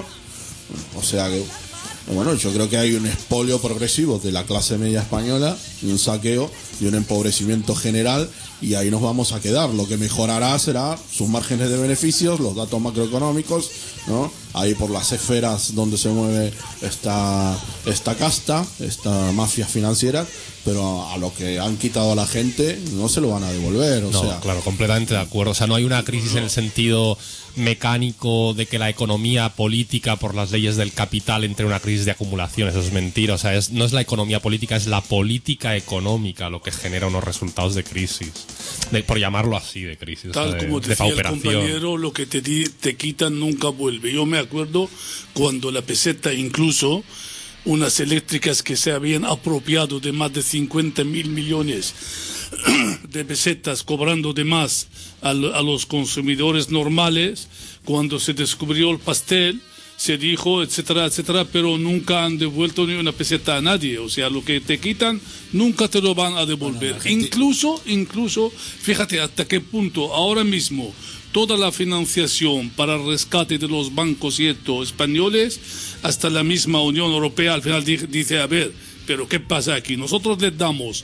Speaker 3: O sea que bueno, yo creo que hay un expolio progresivo de la clase media española y un saqueo y un empobrecimiento general, y ahí nos vamos a quedar. Lo que mejorará será sus márgenes de beneficios, los datos macroeconómicos, ¿no? Ahí por las esferas donde se mueve esta casta, esta mafia financiera, pero a lo que han quitado a la gente no se lo van a devolver. O sea,
Speaker 4: claro, completamente de acuerdo. O sea, no hay una crisis en el sentido mecánico de que la economía política por las leyes del capital entre una crisis de acumulación. Eso es mentira. O sea, no es la economía política, es la política económica lo que genera unos resultados de crisis. Por llamarlo así, de crisis.
Speaker 5: Tal, o sea, como decía el compañero, lo que te quitan nunca vuelve. Yo me acuerdo cuando la peseta, incluso unas eléctricas que se habían apropiado de más de 50.000 millones de pesetas, cobrando de más a los consumidores normales, cuando se descubrió el pastel, se dijo, etcétera, etcétera, pero nunca han devuelto ni una peseta a nadie. O sea, lo que te quitan nunca te lo van a devolver. Incluso, fíjate hasta qué punto ahora mismo toda la financiación para el rescate de los bancos y españoles, hasta la misma Unión Europea al final dice, a ver, pero ¿qué pasa aquí? Nosotros les damos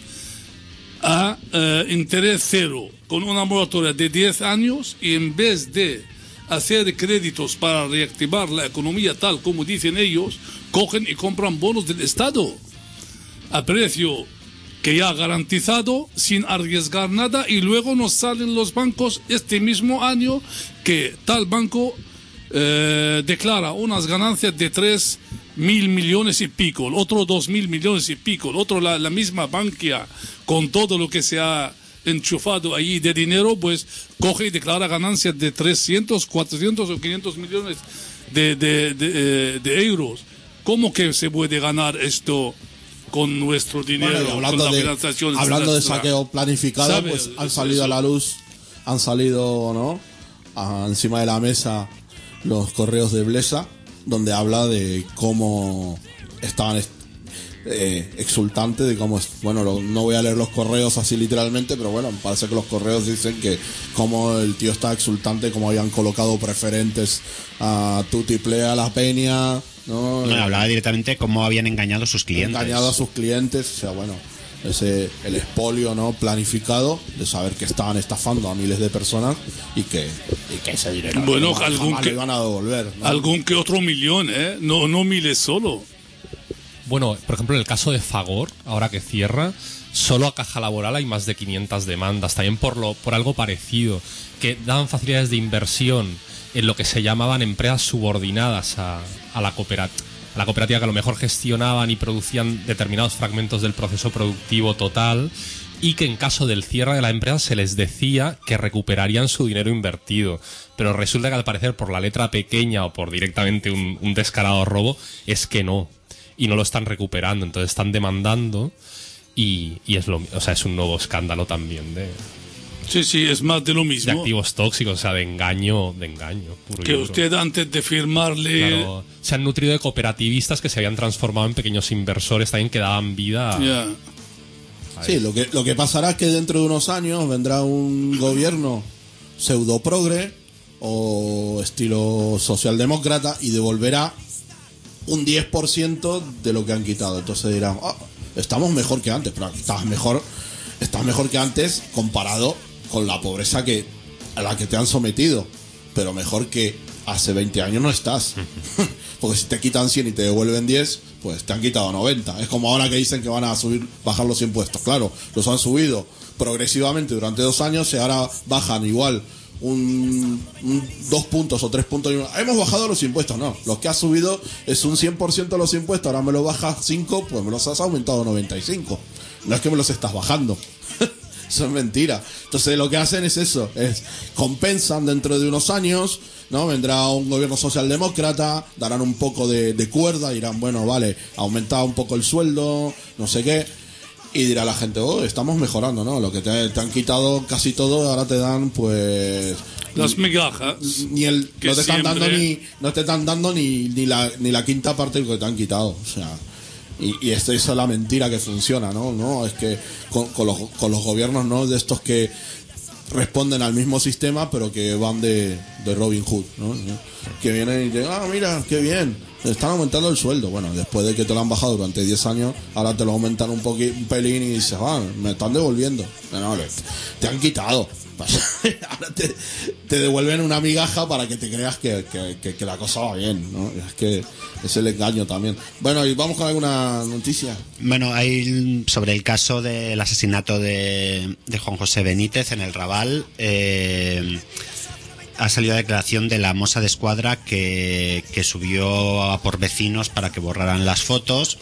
Speaker 5: a interés cero con una moratoria de 10 años y en vez de hacer créditos para reactivar la economía tal como dicen ellos, cogen y compran bonos del Estado a precio que ya garantizado, sin arriesgar nada, y luego nos salen los bancos este mismo año que tal banco declara unas ganancias de 3.000 millones y pico, el otro 2.000 millones y pico, el otro la misma Bankia, con todo lo que se ha enchufado allí de dinero, pues coge y declara ganancias de 300, 400 o 500 millones de euros. ¿Cómo que se puede ganar esto con nuestro dinero?
Speaker 3: Bueno, hablando
Speaker 5: con la financiación,
Speaker 3: hablando de saqueo planificado,
Speaker 5: ¿sabes?
Speaker 3: Pues han salido a la luz, ¿no? Encima de la mesa los correos de Blesa, donde habla de cómo estaban exultantes, de cómo no voy a leer los correos así literalmente, pero bueno, parece que los correos dicen que como el tío está exultante, como habían colocado preferentes a Tutiplé, a La Peña, ¿no?
Speaker 2: Hablaba directamente cómo habían engañado a sus clientes.
Speaker 3: Engañado a sus clientes, o sea, bueno, el expolio, ¿no? Planificado de saber que estaban estafando a miles de personas y que ese dinero
Speaker 5: bueno,
Speaker 3: jamás le iban a devolver, ¿no?
Speaker 5: Algún que otro millón, no miles solo.
Speaker 4: Bueno, por ejemplo, en el caso de Fagor, ahora que cierra, solo a Caja Laboral hay más de 500 demandas, también por algo parecido, que daban facilidades de inversión en lo que se llamaban empresas subordinadas a la cooperativa, que a lo mejor gestionaban y producían determinados fragmentos del proceso productivo total, y que en caso del cierre de la empresa se les decía que recuperarían su dinero invertido. Pero resulta que al parecer por la letra pequeña o por directamente un descarado robo es que no. Y no lo están recuperando, entonces están demandando y es un nuevo escándalo también
Speaker 5: Sí, sí, es más de lo
Speaker 4: de
Speaker 5: mismo.
Speaker 4: activos tóxicos, o sea, de engaño puro y
Speaker 5: Que
Speaker 4: duro.
Speaker 5: usted antes de firmarle...
Speaker 4: Claro, se han nutrido de cooperativistas que se habían transformado en pequeños inversores también que daban vida a...
Speaker 5: Ya.
Speaker 3: Sí, lo que pasará es que dentro de unos años vendrá un gobierno pseudo progre o estilo socialdemócrata y devolverá un 10% de lo que han quitado. Entonces dirán, estamos mejor que antes, pero estás mejor que antes comparado con la pobreza a la que te han sometido, pero mejor que hace 20 años no estás. Porque si te quitan 100 y te devuelven 10, pues te han quitado 90. Es como ahora que dicen que van a bajar los impuestos. Claro, los han subido progresivamente durante 2 años y ahora bajan igual un 2 puntos o 3 puntos. Hemos bajado los impuestos, no. Lo que ha subido es un 100% de los impuestos. Ahora me lo bajas 5, pues me los has aumentado 95. No es que me los estás bajando. Eso es mentira. Entonces lo que hacen es eso, es compensan dentro de unos años, ¿no? Vendrá un gobierno socialdemócrata, darán un poco de cuerda, dirán, bueno, vale, aumentado un poco el sueldo, no sé qué, y dirá la gente, estamos mejorando, ¿no? Lo que te han quitado casi todo, ahora te dan, pues...
Speaker 5: Las migajas.
Speaker 3: No te están dando ni la quinta parte de lo que te han quitado, o sea... Y esa es la mentira que funciona, ¿no? No, es que con los gobiernos, ¿no? De estos que responden al mismo sistema, pero que van de Robin Hood, ¿no? Que vienen y dicen, mira, qué bien, están aumentando el sueldo. Bueno, después de que te lo han bajado durante 10 años, ahora te lo aumentan un pelín y dices, me están devolviendo. No, te han quitado. Ahora te devuelven una migaja para que te creas que la cosa va bien, ¿no? Es que es el engaño también. Bueno, y vamos con alguna noticia.
Speaker 2: Bueno, hay sobre el caso del asesinato de Juan José Benítez en el Raval. Ha salido la declaración de la Mossa d'Esquadra que subió a por vecinos para que borraran las fotos,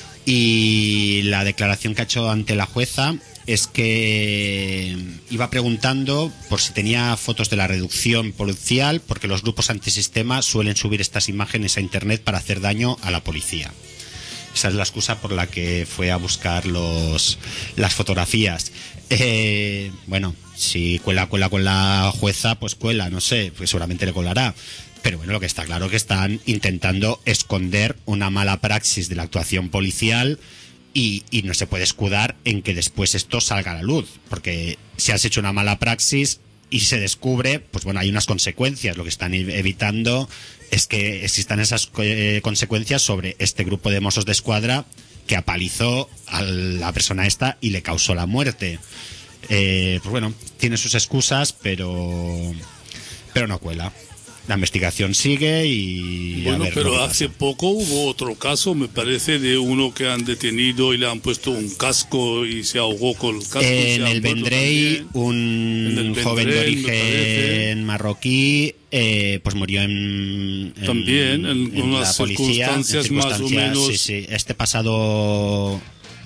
Speaker 2: y la declaración que ha hecho ante la jueza es que iba preguntando por si tenía fotos de la reducción policial, porque los grupos antisistema suelen subir estas imágenes a internet para hacer daño a la policía. Esa es la excusa por la que fue a buscar las fotografías. Bueno, si cuela con la jueza, pues cuela, no sé, pues seguramente le colará. Pero bueno, lo que está claro es que están intentando esconder una mala praxis de la actuación policial. Y no se puede escudar en que después esto salga a la luz, porque si has hecho una mala praxis y se descubre, pues bueno, hay unas consecuencias. Lo que están evitando es que existan esas consecuencias sobre este grupo de Mossos d'Esquadra que apalizó a la persona esta y le causó la muerte. Pues bueno, tiene sus excusas, pero no cuela. La investigación sigue y...
Speaker 5: Bueno, pero
Speaker 2: lo que
Speaker 5: hace
Speaker 2: pasa.
Speaker 5: poco hubo otro caso, me parece, de uno que han detenido y le han puesto un casco y se ahogó con el casco.
Speaker 2: En el Vendrell, un joven de origen marroquí pues murió
Speaker 5: también en unas
Speaker 2: la policía,
Speaker 5: circunstancias más o menos.
Speaker 2: Sí. Este pasado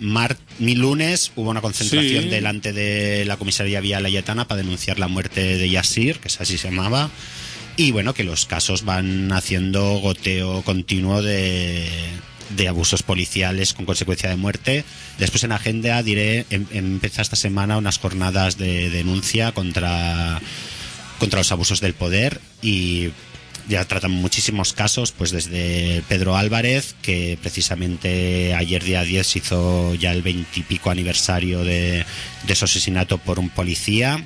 Speaker 2: lunes hubo una concentración
Speaker 5: Sí.
Speaker 2: delante de la comisaría Vía Layetana para denunciar la muerte de Yassir, que es así se llamaba. Y bueno, que los casos van haciendo goteo continuo de abusos policiales con consecuencia de muerte. Después en agenda empieza esta semana unas jornadas de denuncia contra los abusos del poder, y ya tratan muchísimos casos, pues desde Pedro Álvarez, que precisamente ayer día 10 se hizo ya el 20 y pico aniversario de su asesinato por un policía.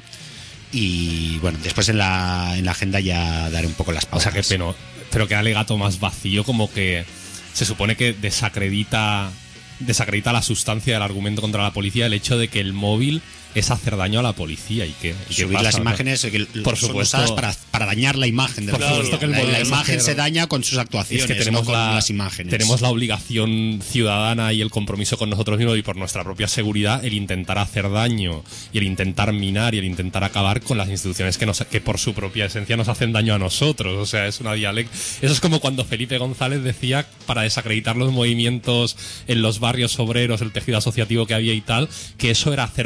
Speaker 2: Y bueno, después en la agenda ya daré un poco las
Speaker 4: O
Speaker 2: pausas.
Speaker 4: sea, qué pena. Pero qué alegato más vacío, como que se supone que desacredita la sustancia del argumento contra la policía, el hecho de que el móvil es hacer daño a la policía. ¿Y qué
Speaker 2: Subir
Speaker 4: pasa?
Speaker 2: las imágenes que
Speaker 4: Por
Speaker 2: son
Speaker 4: supuesto.
Speaker 2: usadas para dañar la imagen de
Speaker 4: Por
Speaker 2: la
Speaker 4: supuesto que el modelo
Speaker 2: la
Speaker 4: es
Speaker 2: imagen
Speaker 4: hacer-
Speaker 2: se daña con sus actuaciones,
Speaker 4: Es que tenemos
Speaker 2: no con las imágenes.
Speaker 4: tenemos la obligación ciudadana y el compromiso con nosotros mismos y por nuestra propia seguridad, el intentar hacer daño y el intentar minar y el intentar acabar con las instituciones que por su propia esencia nos hacen daño a nosotros. O sea, es una dialéctica. Eso es como cuando Felipe González decía, para desacreditar los movimientos en los barrios obreros, el tejido asociativo que había y tal, que eso era hacer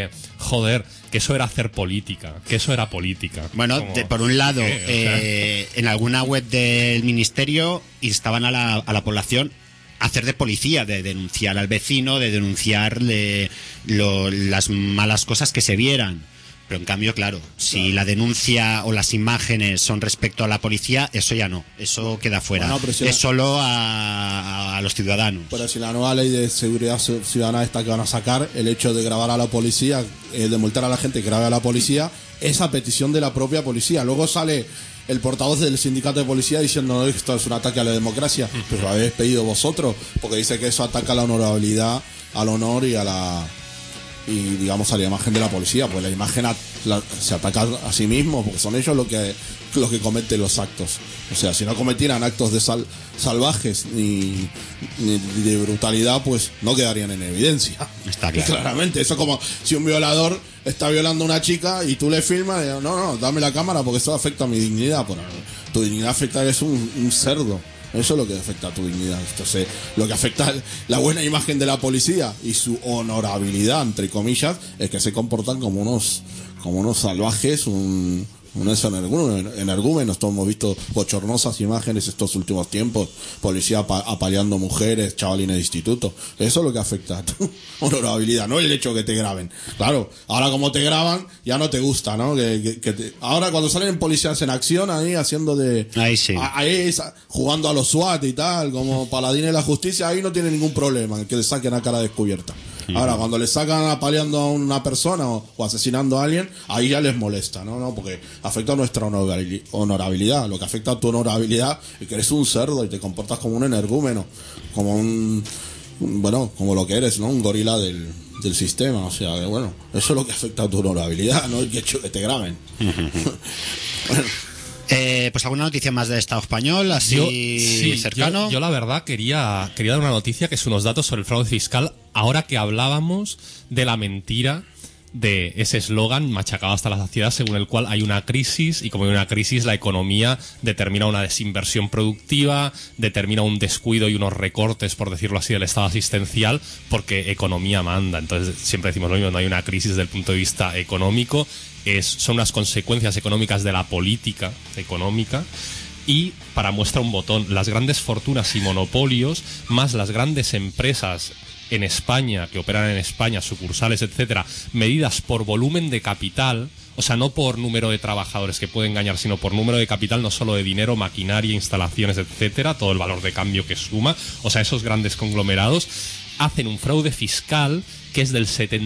Speaker 4: que eso era hacer política, que eso era política.
Speaker 2: Bueno,
Speaker 4: Como,
Speaker 2: por un lado,
Speaker 4: ¿qué? O sea,
Speaker 2: en alguna web del ministerio instaban a la población a hacer de policía, de denunciar al vecino, de denunciar las malas cosas que se vieran. Pero en cambio, claro, si la denuncia o las imágenes son respecto a la policía, eso ya no, eso queda fuera.
Speaker 3: Bueno, pero si
Speaker 2: es solo a los ciudadanos.
Speaker 3: Pero si la nueva ley de seguridad ciudadana esta que van a sacar, el hecho de grabar a la policía, de multar a la gente que grabe a la policía, es a petición de la propia policía. Luego sale el portavoz del sindicato de policía diciendo no, esto es un ataque a la democracia, pero lo habéis pedido vosotros, porque dice que eso ataca a la honorabilidad, al honor y a la digamos a la imagen de la policía, pues la imagen se ataca a sí mismo, porque son ellos los que cometen los actos. O sea, si no cometieran actos de salvajes ni de brutalidad, pues no quedarían en evidencia.
Speaker 2: Está claro.
Speaker 3: Claramente, eso es como si un violador está violando a una chica y tú le filmas y dices, no, dame la cámara porque eso afecta a mi dignidad. Pues, tu dignidad afecta a que es un cerdo. Eso es lo que afecta a tu dignidad. Entonces, lo que afecta la buena imagen de la policía y su honorabilidad, entre comillas, es que se comportan como unos salvajes, unos energúmenos. Todos hemos visto bochornosas imágenes estos últimos tiempos, policía apaleando mujeres, chavalines de instituto. Eso es lo que afecta a tu honorabilidad, no el hecho que te graben. Claro, ahora como te graban, ya no te gusta, ¿no? Ahora cuando salen policías en acción ahí haciendo
Speaker 2: ahí sí.
Speaker 3: Ahí jugando a los SWAT y tal, como paladines de la justicia, ahí no tiene ningún problema que le saquen a cara descubierta. Ahora, cuando le sacan apaleando a una persona o asesinando a alguien, ahí ya les molesta, ¿no? Porque afecta a nuestra honorabilidad. Lo que afecta a tu honorabilidad es que eres un cerdo y te comportas como un energúmeno, como como lo que eres, ¿no? Un gorila del sistema. O sea, bueno, eso es lo que afecta a tu honorabilidad, no el hecho que te graben. Bueno.
Speaker 2: Pues alguna noticia más del Estado español, así cercano.
Speaker 4: Yo la verdad quería dar una noticia que es unos datos sobre el fraude fiscal, ahora que hablábamos de la mentira de ese eslogan machacado hasta la saciedad, según el cual hay una crisis, y como hay una crisis, la economía determina una desinversión productiva, determina un descuido y unos recortes, por decirlo así, del Estado asistencial, porque economía manda. Entonces siempre decimos lo mismo, no hay una crisis desde el punto de vista económico, son unas consecuencias económicas de la política económica. Y para muestra un botón, las grandes fortunas y monopolios, más las grandes empresas en España, que operan en España, sucursales, etcétera, medidas por volumen de capital, o sea, no por número de trabajadores, que puede engañar, sino por número de capital, no solo de dinero, maquinaria, instalaciones, etcétera, todo el valor de cambio que suma, o sea, esos grandes conglomerados hacen un fraude fiscal que es del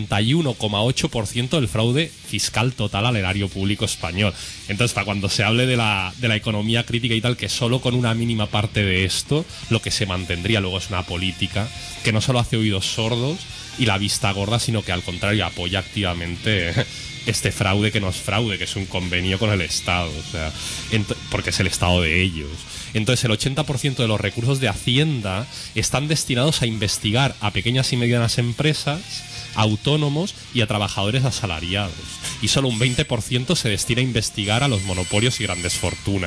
Speaker 4: 71,8% del fraude fiscal total al erario público español. Entonces, para cuando se hable de la economía crítica y tal, que solo con una mínima parte de esto, lo que se mantendría luego es una política que no solo hace oídos sordos y la vista gorda, sino que al contrario apoya activamente este fraude, que no es fraude, que es un convenio con el Estado, o sea, porque es el Estado de ellos. Entonces, el 80% de los recursos de Hacienda están destinados a investigar a pequeñas y medianas empresas, a autónomos y a trabajadores asalariados. Y solo un 20% se destina a investigar a los monopolios y grandes fortunas.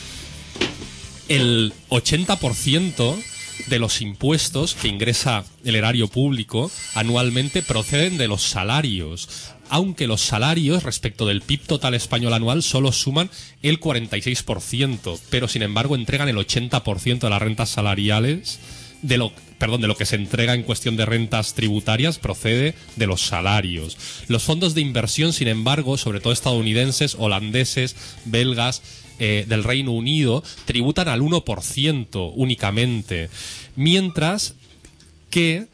Speaker 4: El 80% de los impuestos que ingresa el erario público anualmente proceden de los salarios, aunque los salarios respecto del PIB total español anual solo suman el 46%, pero sin embargo entregan el 80% de las rentas salariales, de lo que se entrega en cuestión de rentas tributarias procede de los salarios. Los fondos de inversión, sin embargo, sobre todo estadounidenses, holandeses, belgas, del Reino Unido, tributan al 1% únicamente, mientras que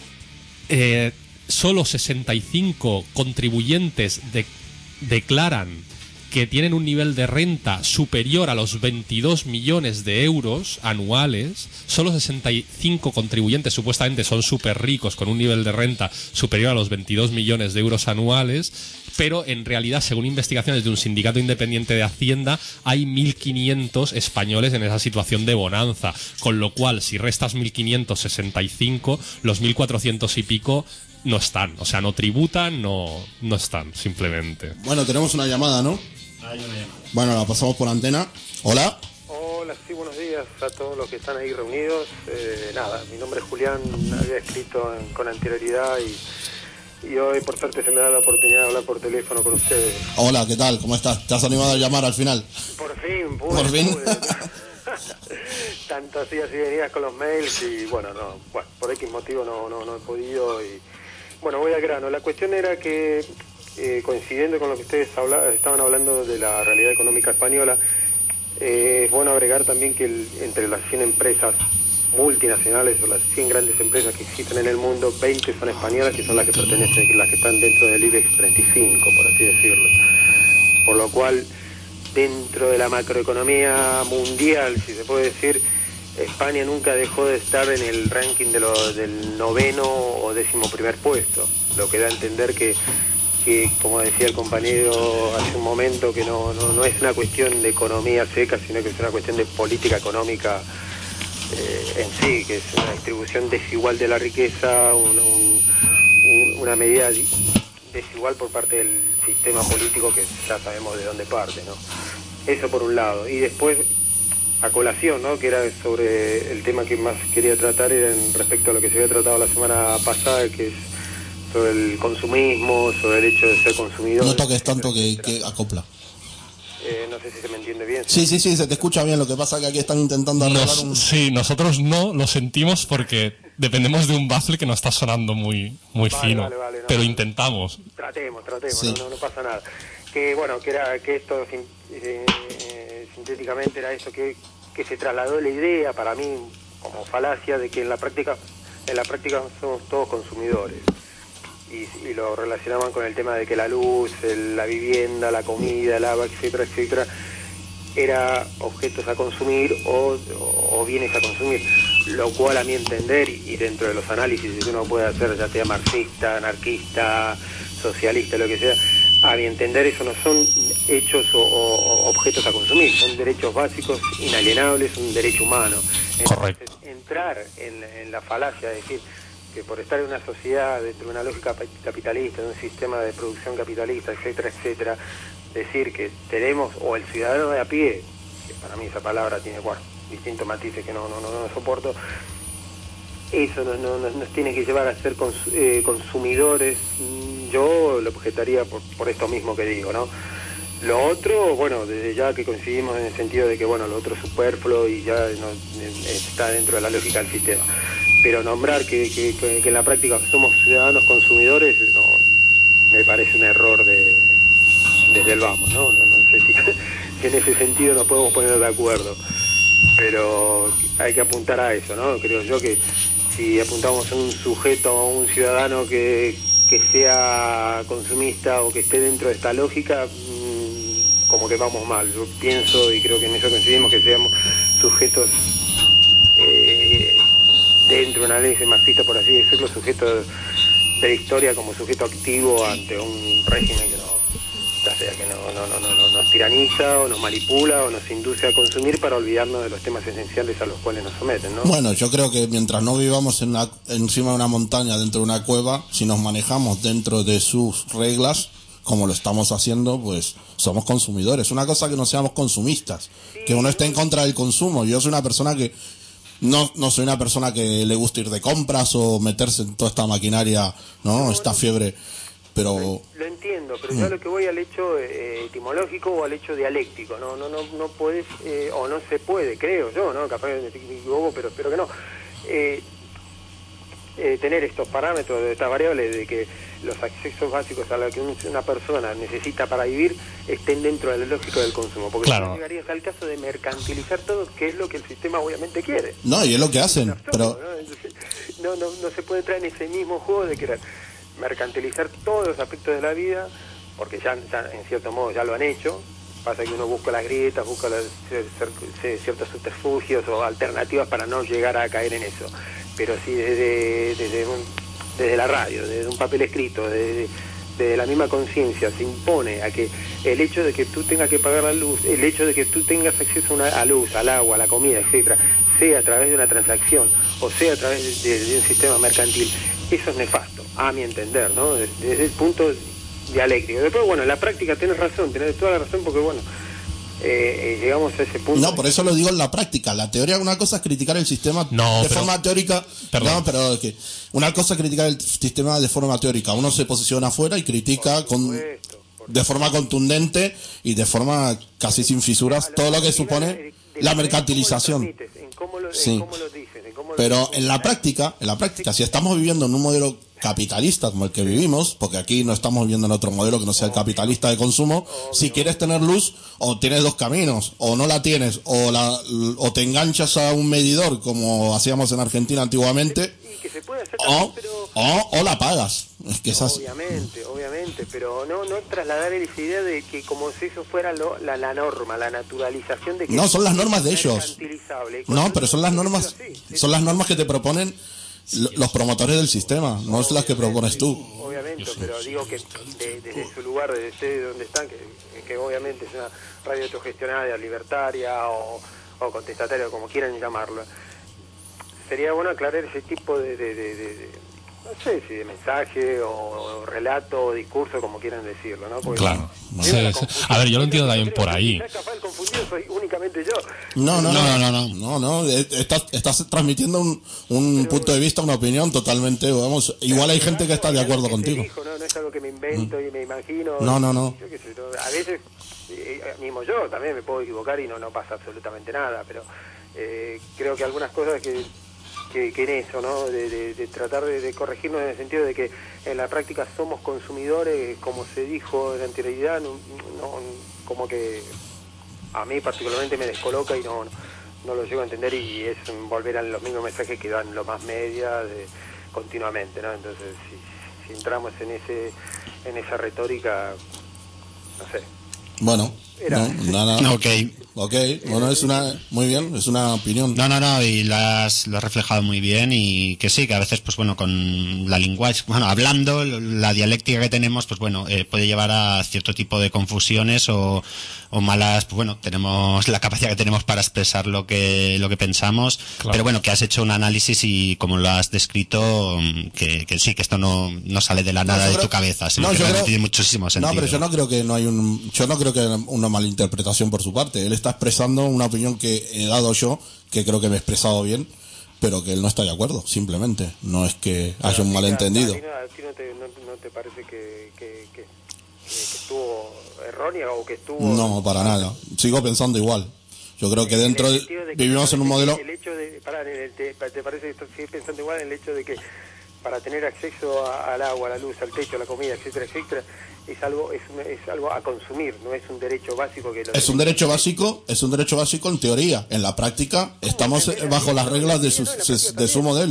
Speaker 4: solo 65 contribuyentes declaran que tienen un nivel de renta superior a los 22 millones de euros anuales. Solo 65 contribuyentes supuestamente son súper ricos con un nivel de renta superior a los 22 millones de euros anuales, pero en realidad, según investigaciones de un sindicato independiente de Hacienda, hay 1.500 españoles en esa situación de bonanza, con lo cual, si restas 1.565, los 1.400 y pico no están, o sea, no tributan, no están, simplemente.
Speaker 3: Bueno, tenemos una llamada, ¿no?
Speaker 2: Hay una llamada.
Speaker 3: Bueno, la pasamos por antena. Hola.
Speaker 6: Hola, sí, buenos días a todos los que están ahí reunidos. Nada, mi nombre es Julián, había escrito con anterioridad y hoy por suerte se me da la oportunidad de hablar por teléfono con ustedes.
Speaker 3: Hola, ¿qué tal? ¿Cómo estás? ¿Te has animado a llamar al final?
Speaker 6: Por fin, pude.
Speaker 3: ¿Por fin?
Speaker 6: Tanto así venías con los mails y bueno, por X motivo no he podido y bueno, voy al grano. La cuestión era que coincidiendo con lo que ustedes estaban hablando de la realidad económica española, es bueno agregar también que entre las 100 empresas multinacionales o las 100 grandes empresas que existen en el mundo, 20 son españolas, que son las que pertenecen, las que están dentro del IBEX 35, por así decirlo. Por lo cual, dentro de la macroeconomía mundial, si se puede decir, España nunca dejó de estar en el ranking del 9º o 11º puesto, lo que da a entender que como decía el compañero hace un momento, que no es una cuestión de economía seca, sino que es una cuestión de política económica en sí, que es una distribución desigual de la riqueza, una medida desigual por parte del sistema político, que ya sabemos de dónde parte, ¿no? Eso por un lado. Y después, a colación, ¿no?, que era sobre el tema que más quería tratar, era respecto a lo que se había tratado la semana pasada, que es sobre el consumismo, sobre el hecho de ser consumidor.
Speaker 3: No toques tanto que acopla.
Speaker 6: No sé si se me entiende bien.
Speaker 3: Sí, se te escucha bien. Lo que pasa es que aquí están intentando arreglar
Speaker 4: Sí, nosotros no lo sentimos porque dependemos de un baffle que no está sonando muy fino.
Speaker 6: Vale,
Speaker 4: pero intentamos.
Speaker 6: Tratemos,
Speaker 3: sí.
Speaker 6: no pasa nada. Que bueno, que esto sintéticamente era eso, que se trasladó la idea, para mí, como falacia, de que en la práctica somos todos consumidores. Y lo relacionaban con el tema de que la luz, la vivienda, la comida, el agua, etcétera, era objetos a consumir o bienes a consumir, lo cual, a mi entender, y dentro de los análisis que uno puede hacer, ya sea marxista, anarquista, socialista, lo que sea, a mi entender eso no son hechos o objetos a consumir, son derechos básicos, inalienables, un derecho humano.
Speaker 4: Correcto.
Speaker 6: Entonces, entrar en la falacia de decir que por estar en una sociedad dentro de una lógica capitalista, de un sistema de producción capitalista, etcétera, decir que tenemos, o el ciudadano de a pie, que para mí esa palabra tiene distintos matices que no soporto, eso nos tiene que llevar a ser consumidores. Yo lo objetaría por esto mismo que digo, ¿no? Lo otro, bueno, desde ya que coincidimos en el sentido de que, bueno, lo otro es superfluo y ya no está dentro de la lógica del sistema. Pero nombrar que en la práctica somos ciudadanos consumidores, no, me parece un error desde el vamos, ¿no? No sé si en ese sentido nos podemos poner de acuerdo, pero hay que apuntar a eso, ¿no? Creo yo que si apuntamos a un sujeto, a un ciudadano que sea consumista o que esté dentro de esta lógica, como que vamos mal. Yo pienso, y creo que en eso coincidimos, que seamos sujetos dentro de una ley marxista, por así decirlo, sujetos de la historia como sujeto activo ante un régimen que nos tiraniza o nos manipula o nos induce a consumir para olvidarnos de los temas esenciales a los cuales nos someten, ¿no?
Speaker 3: Bueno, yo creo que mientras no vivamos encima de una montaña, dentro de una cueva, si nos manejamos dentro de sus reglas, como lo estamos haciendo, pues somos consumidores. Una cosa que no seamos consumistas, que uno esté en contra del consumo. Yo soy una persona que no soy una persona que le gusta ir de compras o meterse en toda esta maquinaria, ¿no? Esta fiebre, pero...
Speaker 6: Lo entiendo, pero yo a lo que voy al hecho etimológico o al hecho dialéctico, no puedes, o no se puede, creo yo, ¿no? Capaz me equivoco, pero espero que no. Tener estos parámetros, estas variables de que los accesos básicos a los que una persona necesita para vivir estén dentro de la lógica del consumo, porque
Speaker 4: claro,
Speaker 6: llegarías al caso de mercantilizar todo, que es lo que el sistema obviamente quiere.
Speaker 3: No, y es lo que hacen,
Speaker 6: absurdo,
Speaker 3: pero...
Speaker 6: ¿no? Entonces, no se puede entrar en ese mismo juego de querer mercantilizar todos los aspectos de la vida, porque ya en cierto modo ya lo han hecho. Pasa que uno busca las grietas, busca ciertos subterfugios o alternativas para no llegar a caer en eso. Pero sí desde la radio, desde un papel escrito, desde la misma conciencia, se impone a que el hecho de que tú tengas que pagar la luz, el hecho de que tú tengas acceso a luz, al agua, a la comida, etcétera, sea a través de una transacción o sea a través de un sistema mercantil, eso es nefasto, a mi entender, ¿no? Desde el punto dialéctico. Después, bueno, en la práctica tenés toda la razón, porque bueno, llegamos a ese punto.
Speaker 3: No, por eso lo digo en la práctica. La teoría, una cosa es criticar el sistema forma teórica.
Speaker 4: Perdón.
Speaker 3: No, pero es que una cosa es criticar el sistema de forma teórica. Uno se posiciona afuera y critica de forma contundente y de forma casi sin fisuras todo lo que supone la mercantilización.
Speaker 6: En cómo lo
Speaker 3: Sí.
Speaker 6: dices,
Speaker 3: Pero en la práctica, si estamos viviendo en un modelo capitalista como el que vivimos, porque aquí no estamos viviendo en otro modelo que no sea el capitalista de consumo, si quieres tener luz, o tienes dos caminos, o no la tienes, o te enganchas a un medidor como hacíamos en Argentina antiguamente,
Speaker 6: Y que se puede hacer también, pero...
Speaker 3: o la pagas. Es que esas...
Speaker 6: Obviamente, pero no trasladar esa idea de que como si eso fuera la norma, la naturalización de que...
Speaker 3: No, son las normas de ellos.
Speaker 6: Mercantilizable.
Speaker 3: No, pero son las normas,
Speaker 6: Sí,
Speaker 3: son las normas que te proponen los promotores del sistema, no es las que propones tú.
Speaker 6: Obviamente, pero digo que desde su lugar, desde donde están, que obviamente es una radio autogestionada, libertaria o contestataria, como quieran llamarlo, sería bueno aclarar ese tipo de no sé si de mensaje o relato o discurso, como quieran decirlo, ¿no? Porque
Speaker 4: Claro.
Speaker 6: hay una
Speaker 4: Sí.
Speaker 6: confusión.
Speaker 4: A ver, yo lo entiendo también
Speaker 6: Creo
Speaker 4: por
Speaker 6: que
Speaker 4: ahí.
Speaker 6: quizás capaz el confundido soy únicamente yo.
Speaker 3: No, estás transmitiendo un punto de vista, una opinión totalmente, vamos, igual hay gente que está de acuerdo
Speaker 6: Que se
Speaker 3: contigo.
Speaker 6: dijo, no es algo que me invento y me imagino.
Speaker 3: No.
Speaker 6: Yo qué sé, a veces, mismo yo también me puedo equivocar y no pasa absolutamente nada, pero creo que algunas cosas que en eso, ¿no? De tratar de corregirnos en el sentido de que en la práctica somos consumidores, como se dijo en la anterioridad, no, como que a mí particularmente me descoloca y no lo llego a entender, y es volver a los mismos mensajes que dan los más media continuamente, ¿no? Entonces, si entramos en esa retórica, no sé.
Speaker 3: Bueno, nada.
Speaker 2: Ok.
Speaker 3: Bueno, muy bien, es una opinión.
Speaker 2: No, y lo has reflejado muy bien, y que sí, que a veces, pues bueno, con la lenguaje, hablando, la dialéctica que tenemos, pues bueno, puede llevar a cierto tipo de confusiones o malas, pues bueno, tenemos la capacidad que tenemos para expresar lo que pensamos,
Speaker 4: Claro.
Speaker 2: pero bueno, que has hecho un análisis y como lo has descrito, que sí, que esto no sale de la nada de tu cabeza, sino que realmente tiene muchísimo sentido.
Speaker 3: No, pero yo no creo que una malinterpretación por su parte. Él está expresando una opinión que he dado yo, que creo que me he expresado bien, pero que él no está de acuerdo, simplemente. No es que haya un malentendido.
Speaker 6: ¿A ti no te parece que estuvo errónea o que estuvo...?
Speaker 3: No, para nada. Sigo pensando igual. Yo creo que vivimos en un modelo...
Speaker 6: El hecho de... ¿Te parece que sigues pensando igual en el hecho de que para tener acceso al agua, a la luz, al techo, a la comida, etcétera, es algo a consumir, no es un derecho básico que
Speaker 3: Es un derecho básico en teoría. En la práctica estamos bajo las reglas de su modelo.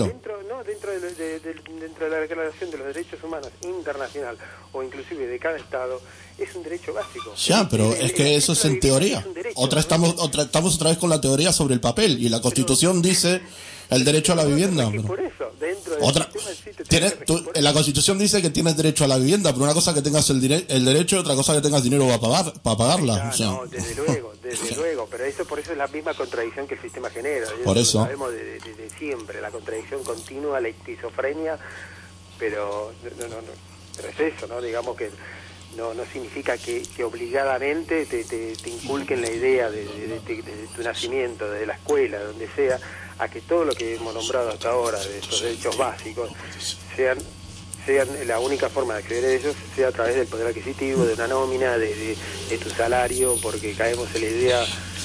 Speaker 6: Dentro de la Declaración de los Derechos Humanos internacional o inclusive de cada estado, es un derecho básico.
Speaker 3: Ya, pero es que eso es en teoría. Estamos otra vez con la teoría sobre el papel, y la Constitución dice el derecho a la vivienda.
Speaker 6: Y por eso, dentro del sistema en sí te tenés que regir por
Speaker 3: En la Constitución dice que tienes derecho a la vivienda, pero una cosa que tengas el derecho y otra cosa que tengas dinero para pagarla.
Speaker 6: No, desde luego, pero por eso es la misma contradicción que el sistema genera.
Speaker 3: Por eso.
Speaker 6: Lo sabemos de siempre, la contradicción continua, la esquizofrenia, pero pero es eso, ¿no? Digamos que no significa que obligadamente te inculquen la idea de tu nacimiento, de la escuela, donde sea, a que todo lo que hemos nombrado hasta ahora, de estos derechos básicos, sean la única forma de acceder a ellos sea a través del poder adquisitivo, de una nómina, de tu salario, porque caemos en la idea...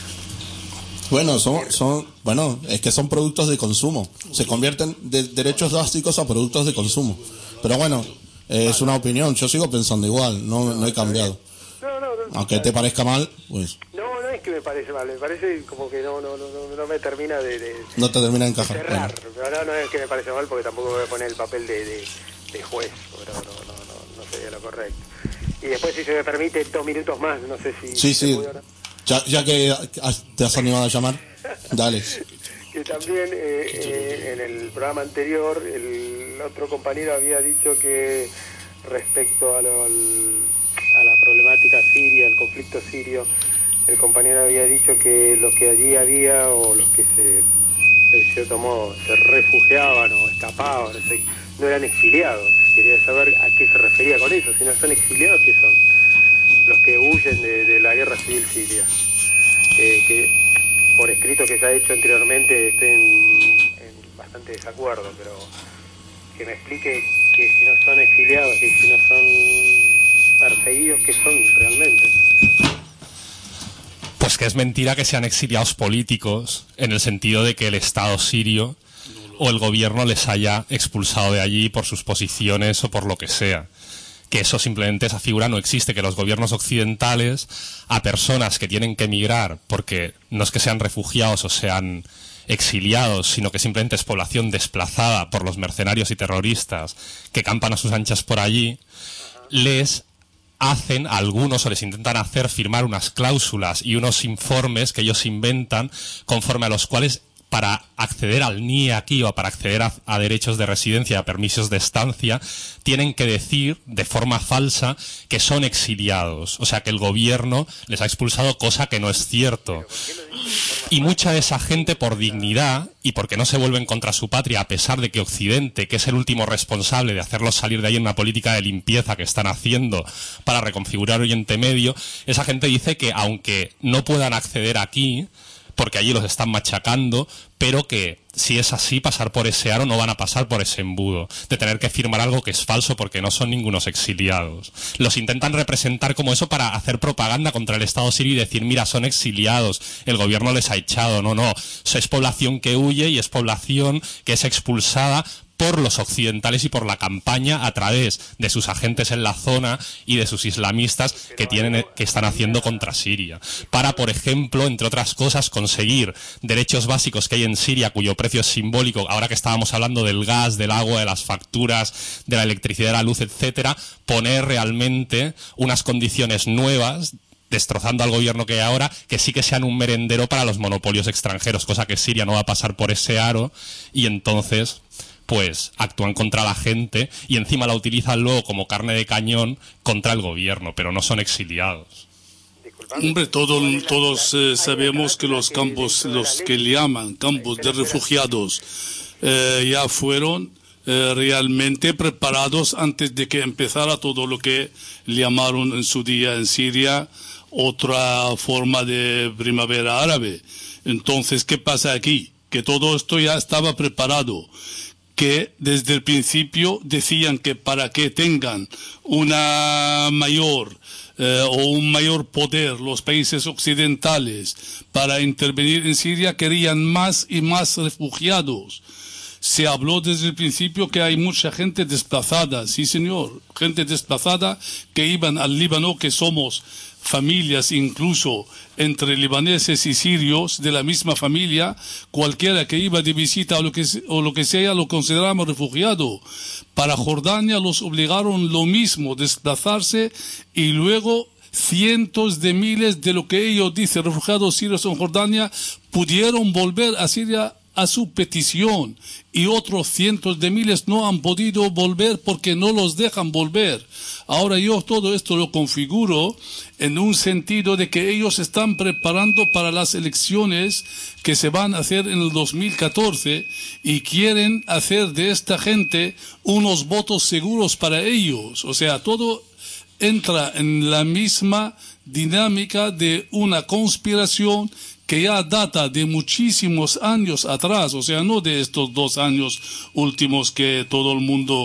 Speaker 3: Bueno, es que son productos de consumo. Se convierten de derechos básicos a productos de consumo. Pero bueno, es una opinión. Yo sigo pensando igual, no he cambiado. Aunque te parezca mal, pues...
Speaker 6: No es que me parece mal, me parece como que no me termina
Speaker 3: no te termina de encajar.
Speaker 6: cerrar. Bueno. No es que me parece mal, porque tampoco voy a poner el papel de juez, pero no sería lo correcto. Y después, si se me permite, 2 minutos más, no sé si...
Speaker 3: Sí. Ya que te has animado a llamar, dale.
Speaker 6: Que también en el programa anterior el otro compañero había dicho que respecto a la problemática siria, el conflicto sirio, el compañero había dicho que los que allí había, o los que de cierto modo se refugiaban o escapaban, no eran exiliados. Quería saber a qué se refería con eso. Si no son exiliados, ¿qué son? Los que huyen de la guerra civil siria. Que por escrito que se ha hecho anteriormente estoy en bastante desacuerdo, pero que me explique que si no son exiliados, que si no son perseguidos, ¿qué son realmente?
Speaker 4: Pues que es mentira que sean exiliados políticos, en el sentido de que el Estado sirio o el gobierno les haya expulsado de allí por sus posiciones o por lo que sea. Que eso simplemente, esa figura no existe, que los gobiernos occidentales a personas que tienen que emigrar, porque no es que sean refugiados o sean exiliados, sino que simplemente es población desplazada por los mercenarios y terroristas que campan a sus anchas por allí, les hacen a algunos o les intentan hacer firmar unas cláusulas y unos informes que ellos inventan conforme a los cuales para acceder al NIE aquí o para acceder a derechos de residencia, a permisos de estancia, tienen que decir de forma falsa que son exiliados. O sea, que el gobierno les ha expulsado, cosa que no es cierto. Y mucha de esa gente, por dignidad y porque no se vuelven contra su patria, a pesar de que Occidente, que es el último responsable de hacerlos salir de ahí en una política de limpieza que están haciendo para reconfigurar Oriente Medio, esa gente dice que aunque no puedan acceder aquí, porque allí los están machacando, pero que si es así, pasar por ese aro no van a pasar por ese embudo de tener que firmar algo que es falso porque no son ningunos exiliados. Los intentan representar como eso para hacer propaganda contra el Estado sirio y decir, mira, son exiliados, el gobierno les ha echado. No, es población que huye y es población que es expulsada por los occidentales y por la campaña a través de sus agentes en la zona y de sus islamistas que están haciendo contra Siria. Para, por ejemplo, entre otras cosas, conseguir derechos básicos que hay en Siria cuyo precio es simbólico, ahora que estábamos hablando del gas, del agua, de las facturas, de la electricidad, de la luz, etcétera, poner realmente unas condiciones nuevas destrozando al gobierno que hay ahora, que sí que sean un merendero para los monopolios extranjeros, cosa que Siria no va a pasar por ese aro y entonces pues actúan contra la gente y encima la utilizan luego como carne de cañón contra el gobierno, pero no son exiliados.
Speaker 5: Hombre, todos sabemos que los campos, los que llaman campos de refugiados, ya fueron realmente preparados antes de que empezara todo lo que llamaron en su día en Siria otra forma de primavera árabe. Entonces, ¿qué pasa aquí? Que todo esto ya estaba preparado, que desde el principio decían que para que tengan una mayor o un mayor poder los países occidentales para intervenir en Siria querían más y más refugiados. Se habló desde el principio que hay mucha gente desplazada, sí señor, gente desplazada que iban al Líbano, que somos familias incluso entre libaneses y sirios de la misma familia, cualquiera que iba de visita o lo que sea lo consideramos refugiado. Para Jordania los obligaron lo mismo, desplazarse, y luego cientos de miles de lo que ellos dicen refugiados sirios en Jordania pudieron volver a Siria a su petición, y otros cientos de miles no han podido volver porque no los dejan volver. Ahora yo todo esto lo configuro en un sentido de que ellos están preparando para las elecciones que se van a hacer en el 2014 y quieren hacer de esta gente unos votos seguros para ellos. O sea, todo entra en la misma dinámica de una conspiración que ya data de muchísimos años atrás, o sea, no de estos 2 años últimos que todo el mundo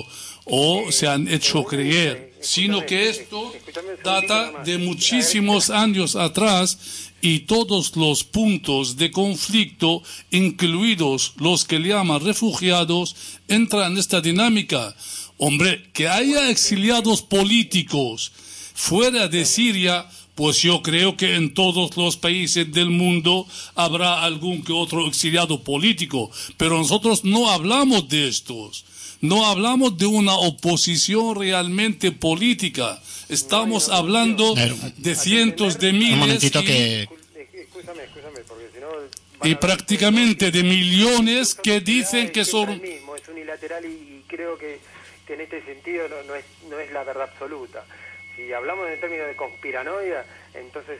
Speaker 5: se han hecho creer, sino que esto data de muchísimos años atrás, y todos los puntos de conflicto, incluidos los que le llaman refugiados, entran en esta dinámica. Hombre, que haya exiliados políticos fuera de Siria, pues yo creo que en todos los países del mundo habrá algún que otro exiliado político, pero nosotros no hablamos de estos, no hablamos de una oposición realmente política, estamos hablando de cientos de miles
Speaker 2: un momentito que...
Speaker 6: Escúchame, porque si no...
Speaker 5: y prácticamente de millones que dicen que son...
Speaker 6: Es unilateral y creo que en este sentido no es la verdad absoluta. Si hablamos en términos de conspiranoia, entonces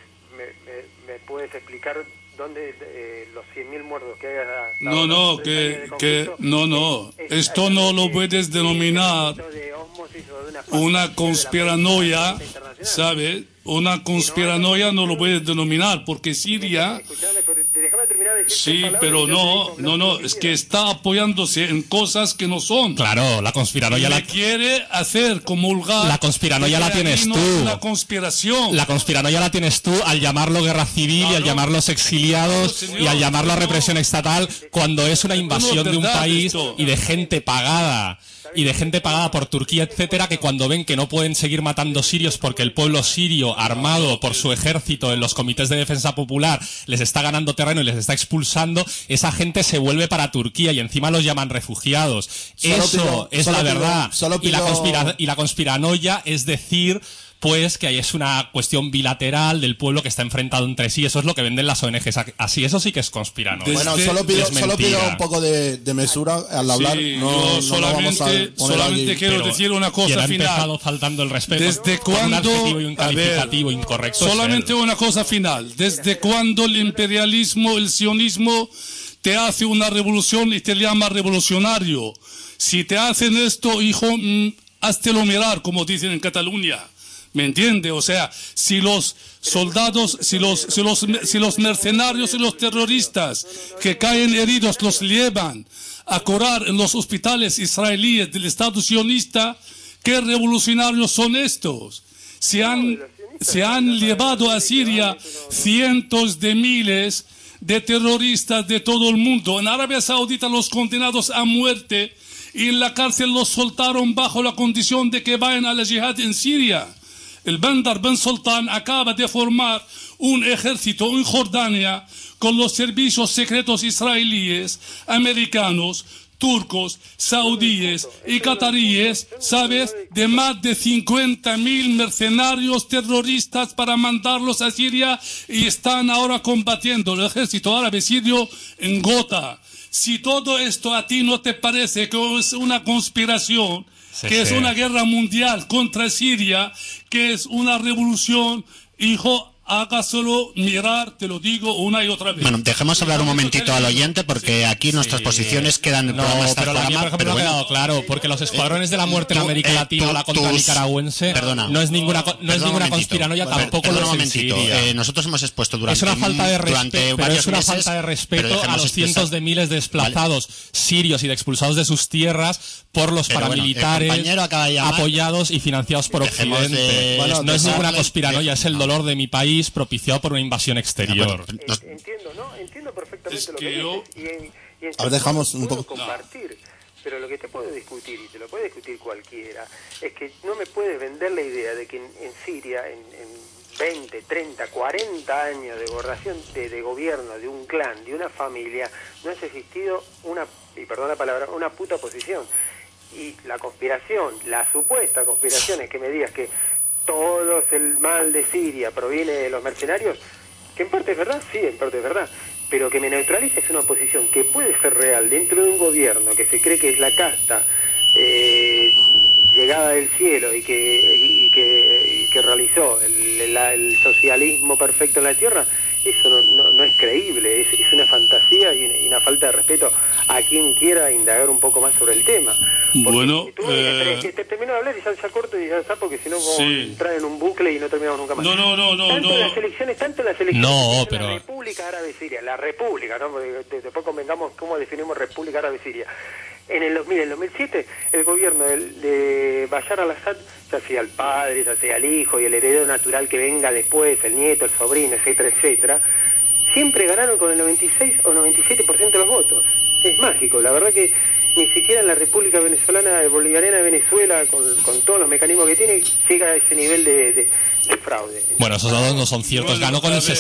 Speaker 6: me puedes explicar dónde los 100.000 muertos que hay
Speaker 5: esto no lo puedes denominar una conspiranoia, ¿sabes? Una conspiranoia no lo puedes denominar, porque Siria...
Speaker 6: Escuchame, pero déjame terminar terminar de decir
Speaker 5: Sí,
Speaker 6: tus palabras
Speaker 5: pero
Speaker 6: y yo te dejo hablar
Speaker 5: no,
Speaker 6: lo que
Speaker 5: es que
Speaker 6: quieras.
Speaker 5: está apoyándose en cosas que no son.
Speaker 4: Claro, la conspiranoia
Speaker 5: Le quiere hacer comulgar.
Speaker 4: La conspiranoia
Speaker 5: de
Speaker 4: la
Speaker 5: que
Speaker 4: tienes
Speaker 5: aquí no
Speaker 4: tú.
Speaker 5: hay una conspiración.
Speaker 4: La conspiranoia la tienes tú al llamarlo guerra civil y al
Speaker 5: Claro.
Speaker 4: llamarlos exiliados
Speaker 5: Claro, señor,
Speaker 4: y al llamarlo
Speaker 5: no.
Speaker 4: represión estatal cuando es una invasión
Speaker 5: No,
Speaker 4: de un
Speaker 5: verdad
Speaker 4: país
Speaker 5: esto.
Speaker 4: y de gente pagada por Turquía, etcétera, que cuando ven que no pueden seguir matando sirios porque el pueblo sirio armado por su ejército en los comités de defensa popular les está ganando terreno y les está expulsando, esa gente se vuelve para Turquía y encima los llaman refugiados. Eso es la verdad. Y la conspiranoia es decir, pues que es una cuestión bilateral del pueblo que está enfrentado entre sí. Eso es lo que venden las ONGs así. Eso sí que es conspiranoia.
Speaker 3: Bueno,
Speaker 5: Desde-
Speaker 3: solo pido,
Speaker 4: es
Speaker 3: solo pido
Speaker 4: mentira.
Speaker 3: un poco de mesura al hablar.
Speaker 5: Sí,
Speaker 3: no,
Speaker 5: yo
Speaker 3: no vamos a poner
Speaker 5: solamente
Speaker 3: aquí.
Speaker 5: quiero
Speaker 4: Pero
Speaker 5: decir una
Speaker 4: quien
Speaker 5: cosa
Speaker 4: ha empezado
Speaker 5: final.
Speaker 4: faltando el respeto
Speaker 5: ¿Desde
Speaker 4: con un
Speaker 5: cuándo?
Speaker 4: adjetivo y un
Speaker 5: A ver,
Speaker 4: calificativo incorrecto es
Speaker 5: solamente
Speaker 4: él.
Speaker 5: una cosa final. ¿Desde cuándo el imperialismo, el sionismo, te hace una revolución y te llama revolucionario? Si te hacen esto, hijo, háztelo mirar, como dicen en Cataluña. ¿Me entiende? O sea, si los soldados, si los mercenarios y los terroristas que caen heridos los llevan a curar en los hospitales israelíes del Estado sionista, ¿qué revolucionarios son estos? Se han llevado a Siria cientos de miles de terroristas de todo el mundo. En Arabia Saudita los condenados a muerte y en la cárcel los soltaron bajo la condición de que vayan a la yihad en Siria. El Bandar Ben Sultan acaba de formar un ejército en Jordania con los servicios secretos israelíes, americanos, turcos, saudíes y cataríes, ¿sabes? De más de 50.000 mercenarios terroristas para mandarlos a Siria y están ahora combatiendo el ejército árabe sirio en Gota. Si todo esto a ti no te parece que es una conspiración, que es una guerra mundial contra Siria, que es una revolución, hijo, hágaselo mirar, te lo digo una y otra vez.
Speaker 2: Bueno, dejemos hablar un momentito al oyente porque aquí nuestras posiciones quedan en el programa hasta el
Speaker 4: pero la mía,
Speaker 2: programa,
Speaker 4: por ejemplo,
Speaker 2: pero
Speaker 4: no ha
Speaker 2: bueno.
Speaker 4: quedado claro, porque los escuadrones de la muerte en
Speaker 2: tú,
Speaker 4: América Latina o la contra
Speaker 2: tus-
Speaker 4: nicaragüense
Speaker 2: Perdona.
Speaker 4: no es ninguna
Speaker 2: Perdona un momentito.
Speaker 4: conspiranoia, tampoco
Speaker 2: Perdona
Speaker 4: lo
Speaker 2: un
Speaker 4: es en
Speaker 2: momentito.
Speaker 4: Siria.
Speaker 2: Nosotros hemos expuesto durante
Speaker 4: Es una falta de
Speaker 2: durante
Speaker 4: respeto, pero
Speaker 2: varios
Speaker 4: es una
Speaker 2: meses,
Speaker 4: falta de
Speaker 2: pero
Speaker 4: respeto
Speaker 2: dejemos
Speaker 4: a los cientos
Speaker 2: expresar-
Speaker 4: de miles de desplazados sirios y de expulsados de sus tierras por los
Speaker 2: Pero bueno, el
Speaker 4: paramilitares
Speaker 2: compañero acaba de llamar.
Speaker 4: apoyados y financiados por
Speaker 2: Dejemos
Speaker 4: Occidente.
Speaker 2: de-
Speaker 3: Bueno,
Speaker 4: no es ninguna
Speaker 3: dejarle-
Speaker 4: conspiranoia, es el dolor de mi país propiciado por una invasión exterior.
Speaker 6: Entiendo, ¿no? Entiendo perfectamente
Speaker 5: Es
Speaker 6: lo
Speaker 5: que
Speaker 6: que
Speaker 5: yo-
Speaker 6: dices. Y en
Speaker 3: A ver, dejamos un
Speaker 6: puedo
Speaker 3: poco-
Speaker 6: compartir. Pero lo que te puedo discutir, y te lo puede discutir cualquiera, es que no me puedes vender la idea de que en Siria, en 20, 30, 40 años de gobernación, de gobierno, de un clan, de una familia, no ha existido una, y perdón la palabra, una puta oposición. Y la conspiración, la supuesta conspiración es que me digas que todo el mal de Siria proviene de los mercenarios, que en parte es verdad, sí, en parte es verdad, pero que me neutralices una oposición que puede ser real dentro de un gobierno que se cree que es la casta llegada del cielo y que realizó el socialismo perfecto en la tierra, eso no es creíble, es una fantasía y una falta de respeto a quien quiera indagar un poco más sobre el tema. Porque
Speaker 5: Bueno,
Speaker 6: si tú te termino de hablar y ya corto y ya está, porque si no vamos a
Speaker 5: Sí.
Speaker 6: entrar en un bucle y no terminamos nunca más.
Speaker 5: No.
Speaker 6: Tanto en las elecciones
Speaker 4: No,
Speaker 6: como en
Speaker 4: pero-
Speaker 6: la República Árabe Siria, la República, ¿no? Porque después convengamos cómo definimos República Árabe Siria. En el 2007, el gobierno de Bashar al-Assad, ya sea el padre, ya sea el hijo y el heredero natural que venga después, el nieto, el sobrino, etcétera, etcétera, siempre ganaron con el 96 o 97% de los votos. Es mágico, la verdad que ni siquiera en la República Venezolana, Bolivariana de Venezuela, con todos los mecanismos que tiene, llega a ese nivel de fraude.
Speaker 4: Bueno, esos datos no son ciertos. Ganó con el
Speaker 5: a ver.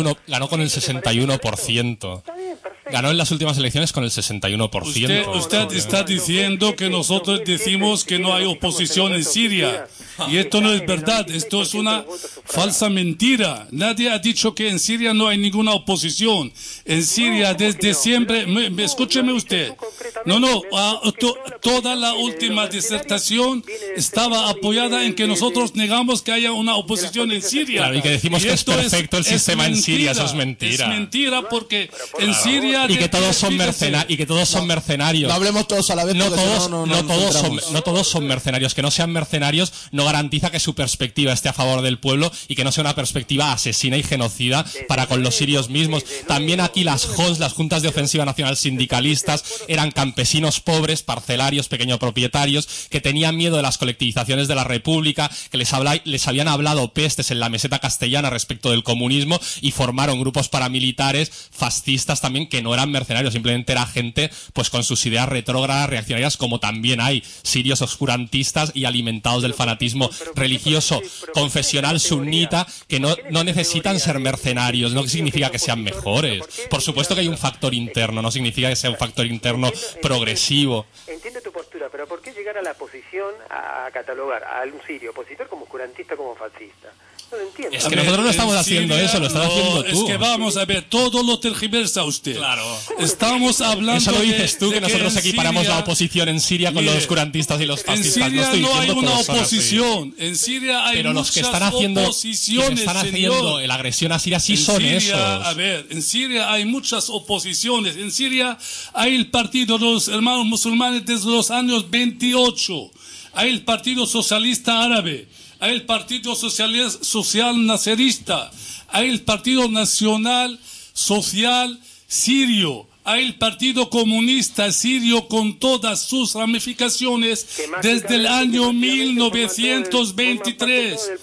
Speaker 4: 61%.
Speaker 6: Está bien, perfecto.
Speaker 4: Ganó en las últimas elecciones con el 61%.
Speaker 5: Usted está diciendo que nosotros decimos que no hay oposición en Siria. Y esto no es verdad, esto es una falsa mentira. Nadie ha dicho que en Siria no hay ninguna oposición. En Siria desde siempre, escúcheme usted, Toda la última disertación estaba apoyada en que nosotros negamos que haya una oposición en Siria.
Speaker 4: Claro, y que decimos que es perfecto el sistema en Siria, eso es mentira.
Speaker 5: Es mentira porque en Siria...
Speaker 4: Y que todos son mercenarios.
Speaker 3: No hablemos todos a la vez.
Speaker 4: No
Speaker 3: no
Speaker 4: todos son mercenarios. Que no sean mercenarios no garantiza que su perspectiva esté a favor del pueblo y que no sea una perspectiva asesina y genocida para con los sirios mismos. También aquí las JONS, las Juntas de Ofensiva Nacional Sindicalistas, eran campesinos pobres, parcelarios, pequeños propietarios, que tenían miedo de las colectivizaciones de la República, que les habían hablado pestes en la meseta castellana respecto del comunismo y formaron grupos paramilitares fascistas también que no eran mercenarios, simplemente era gente pues con sus ideas retrógradas, reaccionarias, como también hay sirios oscurantistas y alimentados del fanatismo religioso confesional sunnita que no necesitan ser mercenarios, no significa que sean mejores. Por supuesto que hay un factor interno, no significa que sea un factor interno progresivo.
Speaker 6: Entiendo tu postura, pero ¿por qué llegar a la posición a catalogar a un sirio opositor como oscurantista, como fascista? No lo entiendo.
Speaker 4: Es que nosotros no estamos haciendo eso, lo estás haciendo tú.
Speaker 5: Es que vamos a ver, todo lo tergiversa usted.
Speaker 4: Claro.
Speaker 5: Estamos hablando
Speaker 4: eso lo dices tú, que nosotros
Speaker 5: en
Speaker 4: equiparamos
Speaker 5: Siria,
Speaker 4: la oposición en Siria con los oscurantistas y los fascistas.
Speaker 5: En Siria no hay una oposición.
Speaker 4: Así.
Speaker 5: En Siria hay
Speaker 4: pero
Speaker 5: muchas
Speaker 4: oposiciones, están haciendo la agresión a Siria sí son esos.
Speaker 5: A ver, en Siria hay muchas oposiciones. En Siria hay el Partido de los Hermanos Musulmanes desde los años 28. Hay el Partido Socialista Árabe. Hay el Partido Social Nacerista, hay el Partido Nacional Social Sirio, hay el Partido Comunista Sirio con todas sus ramificaciones desde el año 1923.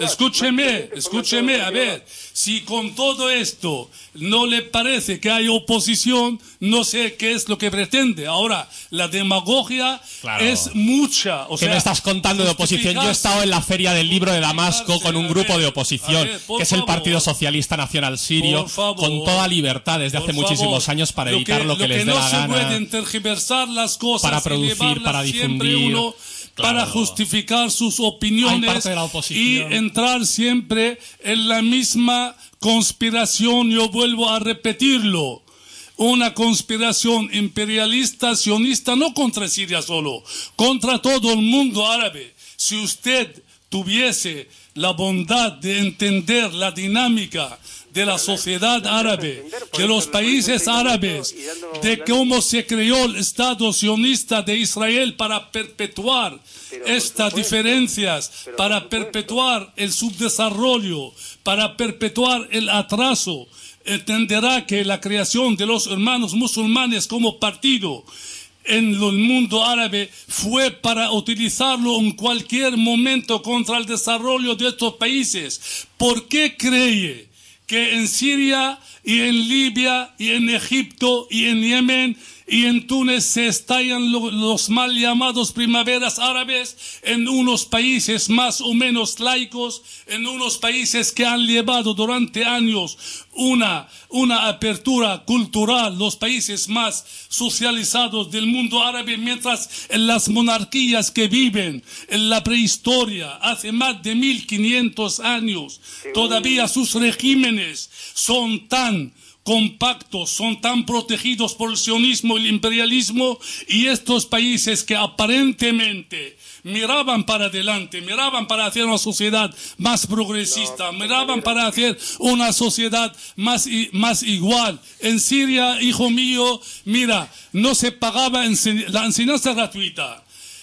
Speaker 5: Escúcheme, a ver, si con todo esto no le parece que hay oposición, no sé qué es lo que pretende. Ahora, la demagogia es mucha.
Speaker 4: ¿Qué me estás contando de oposición? Yo he estado en la Feria del Libro de Damasco con un grupo de oposición, que es el Partido Socialista Nacional Sirio, con toda libertad desde hace muchísimos años para editar lo que les dé la gana.
Speaker 5: No se pueden tergiversar las cosas
Speaker 4: para producir, para difundir.
Speaker 5: Para justificar sus opiniones y entrar siempre en la misma conspiración. Yo vuelvo a repetirlo. Una conspiración imperialista, sionista, no contra Siria solo, contra todo el mundo árabe. Si usted tuviese la bondad de entender la dinámica de la sociedad árabe, de los países árabes, de cómo se creó el Estado sionista de Israel para perpetuar estas diferencias, para perpetuar el subdesarrollo, para perpetuar el atraso, entenderá que la creación de los hermanos musulmanes como partido en el mundo árabe fue para utilizarlo en cualquier momento contra el desarrollo de estos países. ¿Por qué cree que en Siria y en Libia y en Egipto y en Yemen y en Túnez se estallan los mal llamados primaveras árabes en unos países más o menos laicos, en unos países que han llevado durante años una apertura cultural, los países más socializados del mundo árabe, mientras en las monarquías que viven en la prehistoria, hace más de 1500 años, todavía sus regímenes son tan compactos, son tan protegidos por el sionismo y el imperialismo, y estos países que aparentemente miraban para adelante, miraban para hacer una sociedad más progresista, miraban para hacer una sociedad más igual. En Siria, hijo mío, mira, no se pagaba la enseñanza gratuita,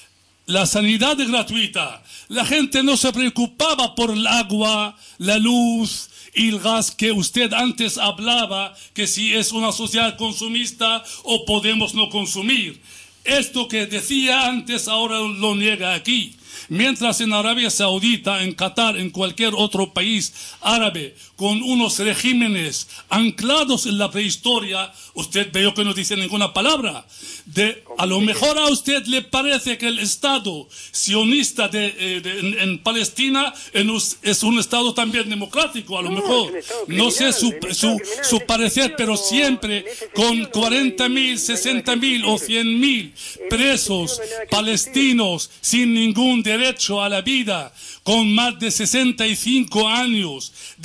Speaker 5: la sanidad gratuita, la gente no se preocupaba por el agua, la luz y el gas que usted antes hablaba, que si es una sociedad consumista o podemos no consumir. Esto que decía antes ahora lo niega aquí. Mientras en Arabia Saudita, en Qatar, en cualquier otro país árabe, con unos regímenes anclados en la prehistoria, usted veo que no dice ninguna palabra. A lo mejor a usted le parece que el Estado sionista en Palestina es un Estado también democrático, a lo mejor. No sé su parecer, pero siempre con 40.000, 60.000 o 100.000 presos palestinos sin ningún derecho a la vida, con más de 65 años de refugiados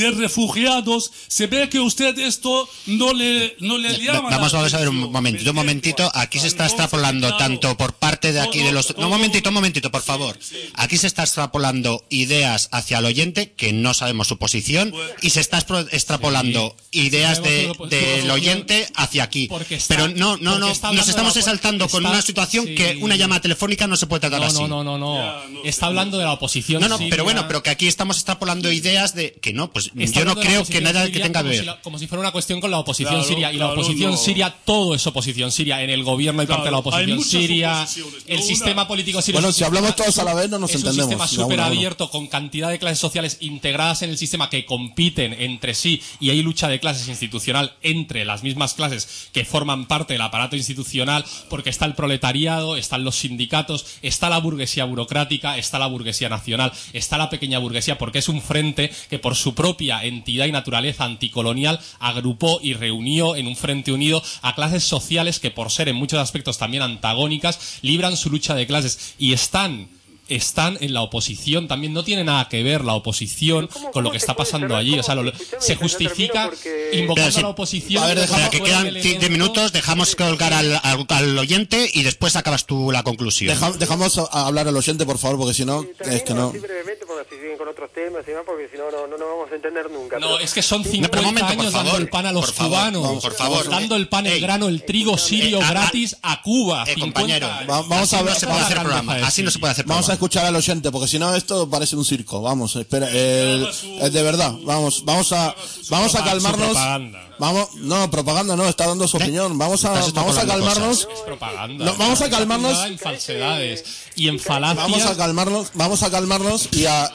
Speaker 5: refugiados, se ve que usted esto no le llama.
Speaker 2: Vamos
Speaker 5: la
Speaker 2: a ver un
Speaker 5: atención.
Speaker 2: momentito. Aquí se está extrapolando tanto por parte de aquí de los... No, un momentito, por favor. Aquí se está extrapolando ideas hacia el oyente que no sabemos su posición y se está extrapolando ideas del oyente hacia aquí. Pero no, nos estamos exaltando con una situación que una llamada telefónica no se puede tratar así.
Speaker 4: No. Está hablando de la oposición siria.
Speaker 2: Pero que aquí estamos extrapolando ideas de que no, pues yo no creo que nada que tenga que ver.
Speaker 4: Como si fuera una cuestión con la oposición siria. Y la
Speaker 5: Claro,
Speaker 4: oposición
Speaker 5: no.
Speaker 4: siria, todo es oposición siria. En el gobierno hay parte de la
Speaker 5: Hay
Speaker 4: oposición
Speaker 5: muchas
Speaker 4: siria.
Speaker 5: oposiciones,
Speaker 4: El
Speaker 5: no
Speaker 4: sistema
Speaker 5: una.
Speaker 4: político sirio.
Speaker 3: Bueno,
Speaker 4: es un
Speaker 3: si hablamos
Speaker 4: sistema-
Speaker 3: todos a la vez no nos
Speaker 4: es
Speaker 3: entendemos.
Speaker 4: un sistema
Speaker 3: Ya,
Speaker 4: súper
Speaker 3: uno.
Speaker 4: abierto, con cantidad de clases sociales integradas en el sistema que compiten entre sí, y hay lucha de clases institucional entre las mismas clases que forman parte del aparato institucional, porque está el proletariado, están los sindicatos, está la burguesía burocrática, está la burguesía nacional, está la pequeña burguesía, porque es un frente que por su propia entidad y naturaleza anticolonial agrupó y reunió en un frente unido a clases sociales que, por ser en muchos aspectos también antagónicas, libran su lucha de clases y están en la oposición también. No tiene nada que ver la oposición
Speaker 6: ¿Cómo
Speaker 4: con lo que
Speaker 6: se
Speaker 4: está
Speaker 6: puede
Speaker 4: pasando
Speaker 6: cerrar?
Speaker 4: allí.
Speaker 6: ¿Cómo?
Speaker 4: O sea,
Speaker 6: Escuchame,
Speaker 4: se
Speaker 6: yo
Speaker 4: justifica
Speaker 6: termino porque-
Speaker 4: invocando
Speaker 2: Pero
Speaker 4: a
Speaker 2: sí.
Speaker 4: la oposición.
Speaker 3: A ver,
Speaker 4: como
Speaker 3: dejamos-
Speaker 2: Que
Speaker 4: si fuera
Speaker 2: quedan
Speaker 4: un
Speaker 2: 15
Speaker 4: elemento-
Speaker 2: minutos, dejamos colgar al oyente y después acabas tú la conclusión.
Speaker 3: Dejamos a hablar al oyente, por favor, porque si no, es que no.
Speaker 6: Así brevemente, porque así siguen con otros temas y demás, porque si no, no vamos a entender nunca.
Speaker 4: No,
Speaker 6: Pero-
Speaker 4: es que son
Speaker 2: No,
Speaker 4: 50
Speaker 2: pero un momento, por
Speaker 4: años dando
Speaker 2: favor,
Speaker 4: el pan a los
Speaker 2: por favor,
Speaker 4: cubanos.
Speaker 2: vamos, por favor.
Speaker 4: Dando el pan, el
Speaker 2: Ey,
Speaker 4: grano, el trigo sirio gratis a Cuba. 50
Speaker 2: compañero,
Speaker 4: años.
Speaker 3: Vamos a
Speaker 2: así
Speaker 3: ver,
Speaker 2: no se puede hacer programa. Así no se puede hacer
Speaker 3: Vamos a
Speaker 2: programa.
Speaker 3: escuchar al oyente, porque si no esto parece un circo. Vamos, espera, es de verdad. Vamos a calmarnos.
Speaker 4: propaganda.
Speaker 3: No, propaganda no, está dando su opinión. Vamos a
Speaker 2: Estás extrapolando
Speaker 3: calmarnos.
Speaker 2: cosas.
Speaker 4: Es propaganda.
Speaker 3: No, vamos a calmarnos.
Speaker 4: Está en falsedades y en falacias.
Speaker 3: Vamos a calmarnos y a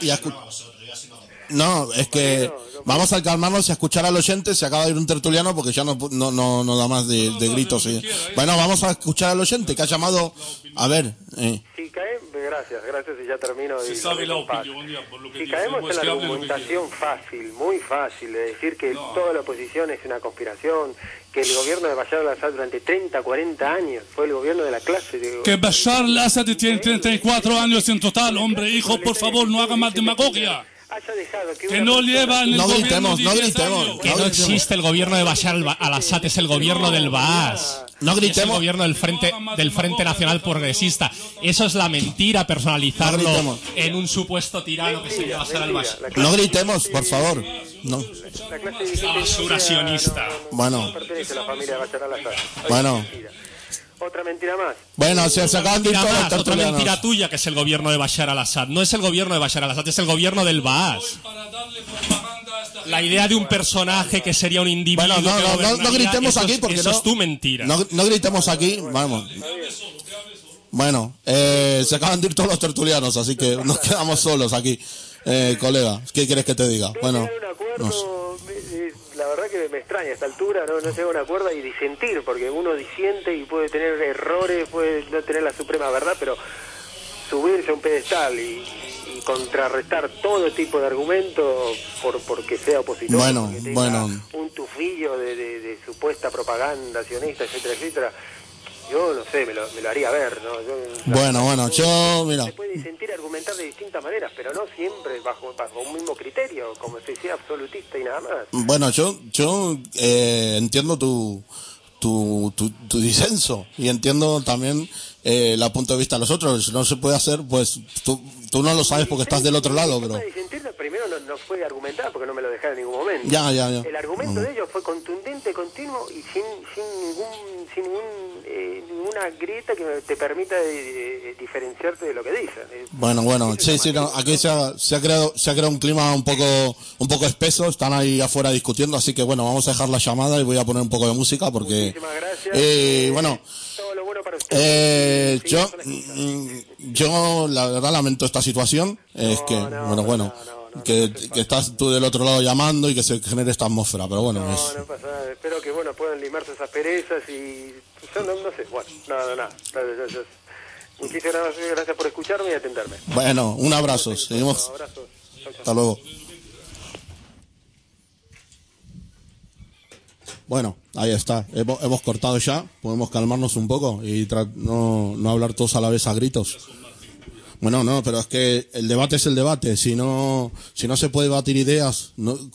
Speaker 3: No, es que vamos a calmarnos y a escuchar al oyente. Se acaba de ir un tertuliano porque ya no da más de gritos. Bueno, vamos a escuchar al oyente que ha llamado. A ver,
Speaker 6: Si caemos, gracias y ya termino.
Speaker 5: Se
Speaker 6: y
Speaker 5: sabe la
Speaker 6: en paz.
Speaker 5: opinión ya, por lo que
Speaker 6: Si
Speaker 5: dice,
Speaker 6: caemos
Speaker 5: pues
Speaker 6: en
Speaker 5: que
Speaker 6: la
Speaker 5: hable lo que
Speaker 6: argumentación fácil, muy fácil, de decir que toda la oposición es una conspiración, que el gobierno de Bashar al-Assad durante 30, 40 años fue el gobierno de la clase.
Speaker 5: Que Bashar al-Assad tiene 34 años en total, hombre, hijo, por favor, no haga más demagogia.
Speaker 6: Haya dejado que
Speaker 5: Que
Speaker 6: una
Speaker 5: no
Speaker 6: persona-
Speaker 5: lleva en el
Speaker 3: No
Speaker 5: gobierno
Speaker 3: gritemos,
Speaker 5: 10
Speaker 3: no gritemos.
Speaker 5: años.
Speaker 4: Que no existe el gobierno de Bashar al-Assad, es el gobierno del Baas.
Speaker 3: No
Speaker 4: Es el
Speaker 3: gritemos.
Speaker 4: gobierno del Frente Nacional Progresista. Eso es la mentira, personalizarlo
Speaker 3: No gritemos.
Speaker 4: en un supuesto tirano que se llama Bashar al-Assad.
Speaker 6: La clase-
Speaker 3: no gritemos, por favor. No.
Speaker 6: la clase dirigente
Speaker 4: basura
Speaker 6: siria
Speaker 4: sionista.
Speaker 3: Bueno.
Speaker 6: no pertenece a la familia de Bashar al-Assad.
Speaker 3: Bueno.
Speaker 6: Mentira. Otra mentira más.
Speaker 3: Bueno, se acaban de ir
Speaker 4: Mentira
Speaker 3: todos los
Speaker 4: más, otra
Speaker 3: tertulianos.
Speaker 4: mentira tuya, que es el gobierno de Bashar al-Assad. No es el gobierno de Bashar al-Assad, es el gobierno del Baas.
Speaker 5: Para darle propaganda a esta
Speaker 4: La idea de un personaje que sería un individuo.
Speaker 3: Bueno,
Speaker 4: que
Speaker 3: no
Speaker 4: gobernaría,
Speaker 3: gritemos
Speaker 4: eso
Speaker 3: aquí
Speaker 4: es-
Speaker 3: porque
Speaker 4: eso
Speaker 3: no.
Speaker 4: es tu mentira.
Speaker 3: No gritemos aquí, vamos. Bueno, se acaban de ir todos los tertulianos, así que nos quedamos solos aquí. Colega, ¿qué quieres que te diga? Bueno,
Speaker 6: Llegar a un acuerdo,
Speaker 3: no sé.
Speaker 6: la verdad que me extraña a esta altura, no llega a un acuerdo y disentir, porque uno disiente y puede tener errores, puede no tener la suprema verdad, pero subirse a un pedestal y contrarrestar todo tipo de argumentos porque sea opositor,
Speaker 3: Bueno,
Speaker 6: porque tenga
Speaker 3: bueno.
Speaker 6: un tufillo de supuesta propaganda sionista, etcétera, etcétera. Yo no sé, me lo haría ver, ¿no?
Speaker 3: Bueno, yo, mira.
Speaker 6: Se puede disentir, argumentar de distintas maneras, pero no siempre bajo un mismo criterio, como si sea absolutista y nada más.
Speaker 3: Bueno, yo entiendo tu disenso y entiendo también la punto de vista de los otros. No se puede hacer, pues tú no lo sabes porque estás del otro lado,
Speaker 6: Mi
Speaker 3: pero
Speaker 6: forma de disentir primero no fue argumentar porque no me lo dejaron en ningún momento.
Speaker 3: ya.
Speaker 6: El argumento de ellos fue contundente, continuo y sin ninguna grieta que te permita diferenciarte de lo que dicen.
Speaker 3: Bueno, sí, no, aquí se ha creado un clima un poco espeso, están ahí afuera discutiendo, así que bueno, vamos a dejar la llamada y voy a poner un poco de música porque
Speaker 6: Muchísimas gracias.
Speaker 3: bueno,
Speaker 6: Todo lo bueno para ustedes.
Speaker 3: yo la verdad lamento esta situación, es que que estás tú del otro lado llamando y que se genere esta atmósfera, pero bueno,
Speaker 6: No pasa nada. Espero que puedan limarse esas perezas y yo no sé. Bueno, nada. Muchísimas gracias por escucharme y atenderme.
Speaker 3: bueno, un abrazo, seguimos,
Speaker 6: Abrazos. Chau, chau.
Speaker 3: hasta luego. Bueno, ahí está, hemos cortado ya, podemos calmarnos un poco y no hablar todos a la vez a gritos. Bueno, no, pero es que el debate es el debate. Si no se puede debatir ideas,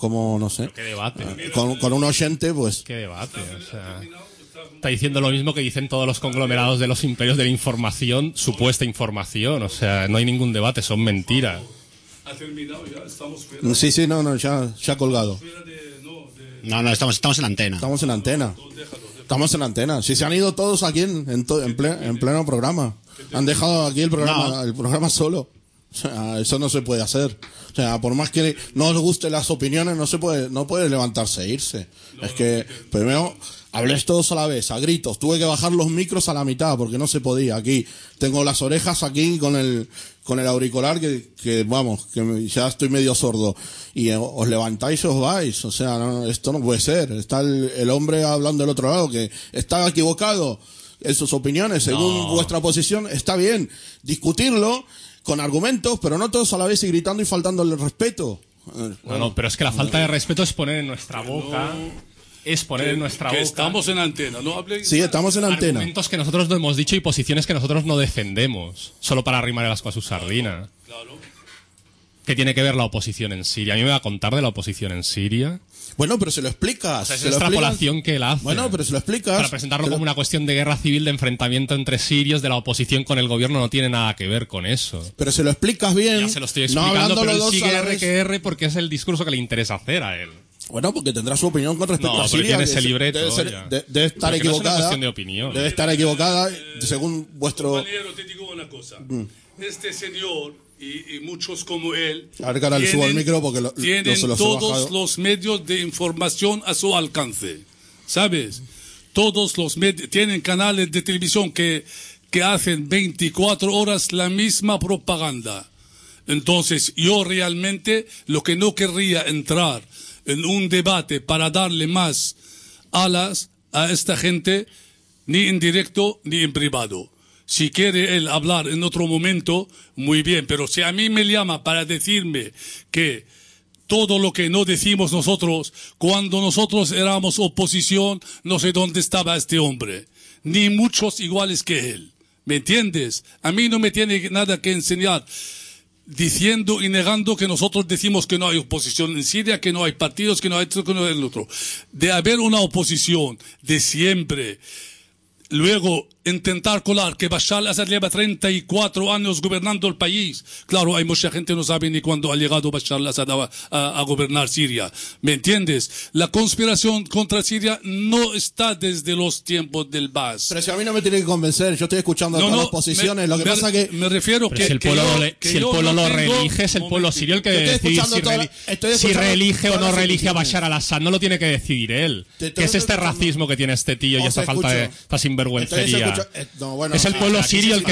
Speaker 3: no sé.
Speaker 4: ¿Qué debate?
Speaker 3: Con un oyente, pues.
Speaker 4: ¿Qué debate? O sea, está diciendo lo mismo que dicen todos los conglomerados de los imperios de la información, supuesta información. O sea, no hay ningún debate, son mentiras.
Speaker 5: Ha terminado ya, estamos fuera.
Speaker 3: Sí, no, ya ha colgado.
Speaker 5: Fuera de,
Speaker 2: No, estamos en antena.
Speaker 3: Estamos en antena. Estamos en antena. Si se han ido todos aquí en pleno programa. Han dejado aquí el programa solo. O sea, eso no se puede hacer. O sea, por más que no os gusten las opiniones, no puede levantarse e irse. Es que primero habléis todos a la vez, a gritos. Tuve que bajar los micros a la mitad porque no se podía. Aquí tengo las orejas aquí con el auricular que vamos, ya estoy medio sordo. Y os levantáis y os vais. O sea, esto no puede ser. Está el hombre hablando del otro lado que está equivocado en sus opiniones, según vuestra posición. Está bien discutirlo con argumentos, pero no todos a la vez y gritando y faltándole el respeto.
Speaker 4: No, pero es que la falta de respeto es poner en nuestra boca... Es poner en nuestra boca...
Speaker 5: Estamos en antena, ¿no?
Speaker 3: Sí, estamos en antena.
Speaker 4: Argumentos que nosotros no hemos dicho y posiciones que nosotros no defendemos. Solo para arrimar el asco a su sardina.
Speaker 5: Claro.
Speaker 4: ¿Qué tiene que ver la oposición en Siria? A mí me va a contar de la oposición en Siria.
Speaker 3: Bueno, pero se lo explicas.
Speaker 4: O sea, es
Speaker 3: se lo
Speaker 4: extrapolación
Speaker 3: explicas.
Speaker 4: que él hace.
Speaker 3: Bueno, pero se lo explicas.
Speaker 4: Para presentarlo como una cuestión de guerra civil, de enfrentamiento entre sirios, de la oposición con el gobierno, no tiene nada que ver con eso.
Speaker 3: Pero se lo explicas bien.
Speaker 4: Ya se lo estoy explicando,
Speaker 3: no
Speaker 4: pero él
Speaker 3: los dos
Speaker 4: sigue
Speaker 3: a la
Speaker 4: R
Speaker 3: vez.
Speaker 4: que R porque es el discurso que le interesa hacer a él.
Speaker 3: Bueno, porque tendrá su opinión con respecto
Speaker 4: No,
Speaker 3: a
Speaker 4: pero
Speaker 3: Siria.
Speaker 4: tiene ese libreto,
Speaker 3: Debe estar
Speaker 4: Porque no es una
Speaker 3: equivocada.
Speaker 4: cuestión de opinión.
Speaker 3: Debe estar equivocada según vuestro...
Speaker 5: Compañero, te digo una cosa. Este señor y muchos como él
Speaker 3: A ver, cara, le subo el micro porque
Speaker 5: tienen
Speaker 3: se los he
Speaker 5: todos
Speaker 3: bajado.
Speaker 5: los medios de información a su alcance. ¿Sabes? Todos los medios tienen canales de televisión que hacen 24 horas la misma propaganda. Entonces, yo realmente lo que no querría entrar en un debate para darle más alas a esta gente, ni en directo ni en privado. Si quiere él hablar en otro momento, muy bien, pero si a mí me llama para decirme que todo lo que no decimos nosotros, cuando nosotros éramos oposición, no sé dónde estaba este hombre, ni muchos iguales que él. ¿Me entiendes? A mí no me tiene nada que enseñar diciendo y negando que nosotros decimos que no hay oposición en Siria, que no hay partidos, que no hay esto, que no hay el otro. De haber una oposición de siempre, luego intentar colar que Bashar al-Assad lleva 34 años gobernando el país. Claro, hay mucha gente que no sabe ni cuándo ha llegado Bashar al-Assad a gobernar Siria. ¿Me entiendes? La conspiración contra Siria no está desde los tiempos del Baas.
Speaker 3: Pero si a mí no me tiene que convencer, yo estoy escuchando a todas las posiciones. Lo que pasa que...
Speaker 5: Me refiero
Speaker 4: Pero
Speaker 5: que...
Speaker 4: si el pueblo lo reelige, es el pueblo sirio el que
Speaker 3: Yo estoy
Speaker 4: decide
Speaker 3: escuchando
Speaker 4: si reelige o
Speaker 3: todas
Speaker 4: no
Speaker 3: las
Speaker 4: reelige a
Speaker 3: opiniones.
Speaker 4: Bashar al-Assad. No lo tiene que decidir él.
Speaker 3: Te
Speaker 4: ¿Qué es
Speaker 3: estoy
Speaker 4: este
Speaker 3: escuchando.
Speaker 4: racismo que tiene este tío y
Speaker 3: Os
Speaker 4: esta falta de
Speaker 3: escucho.
Speaker 4: esta sinvergüencería?
Speaker 3: No, bueno,
Speaker 4: Es el pueblo sirio el que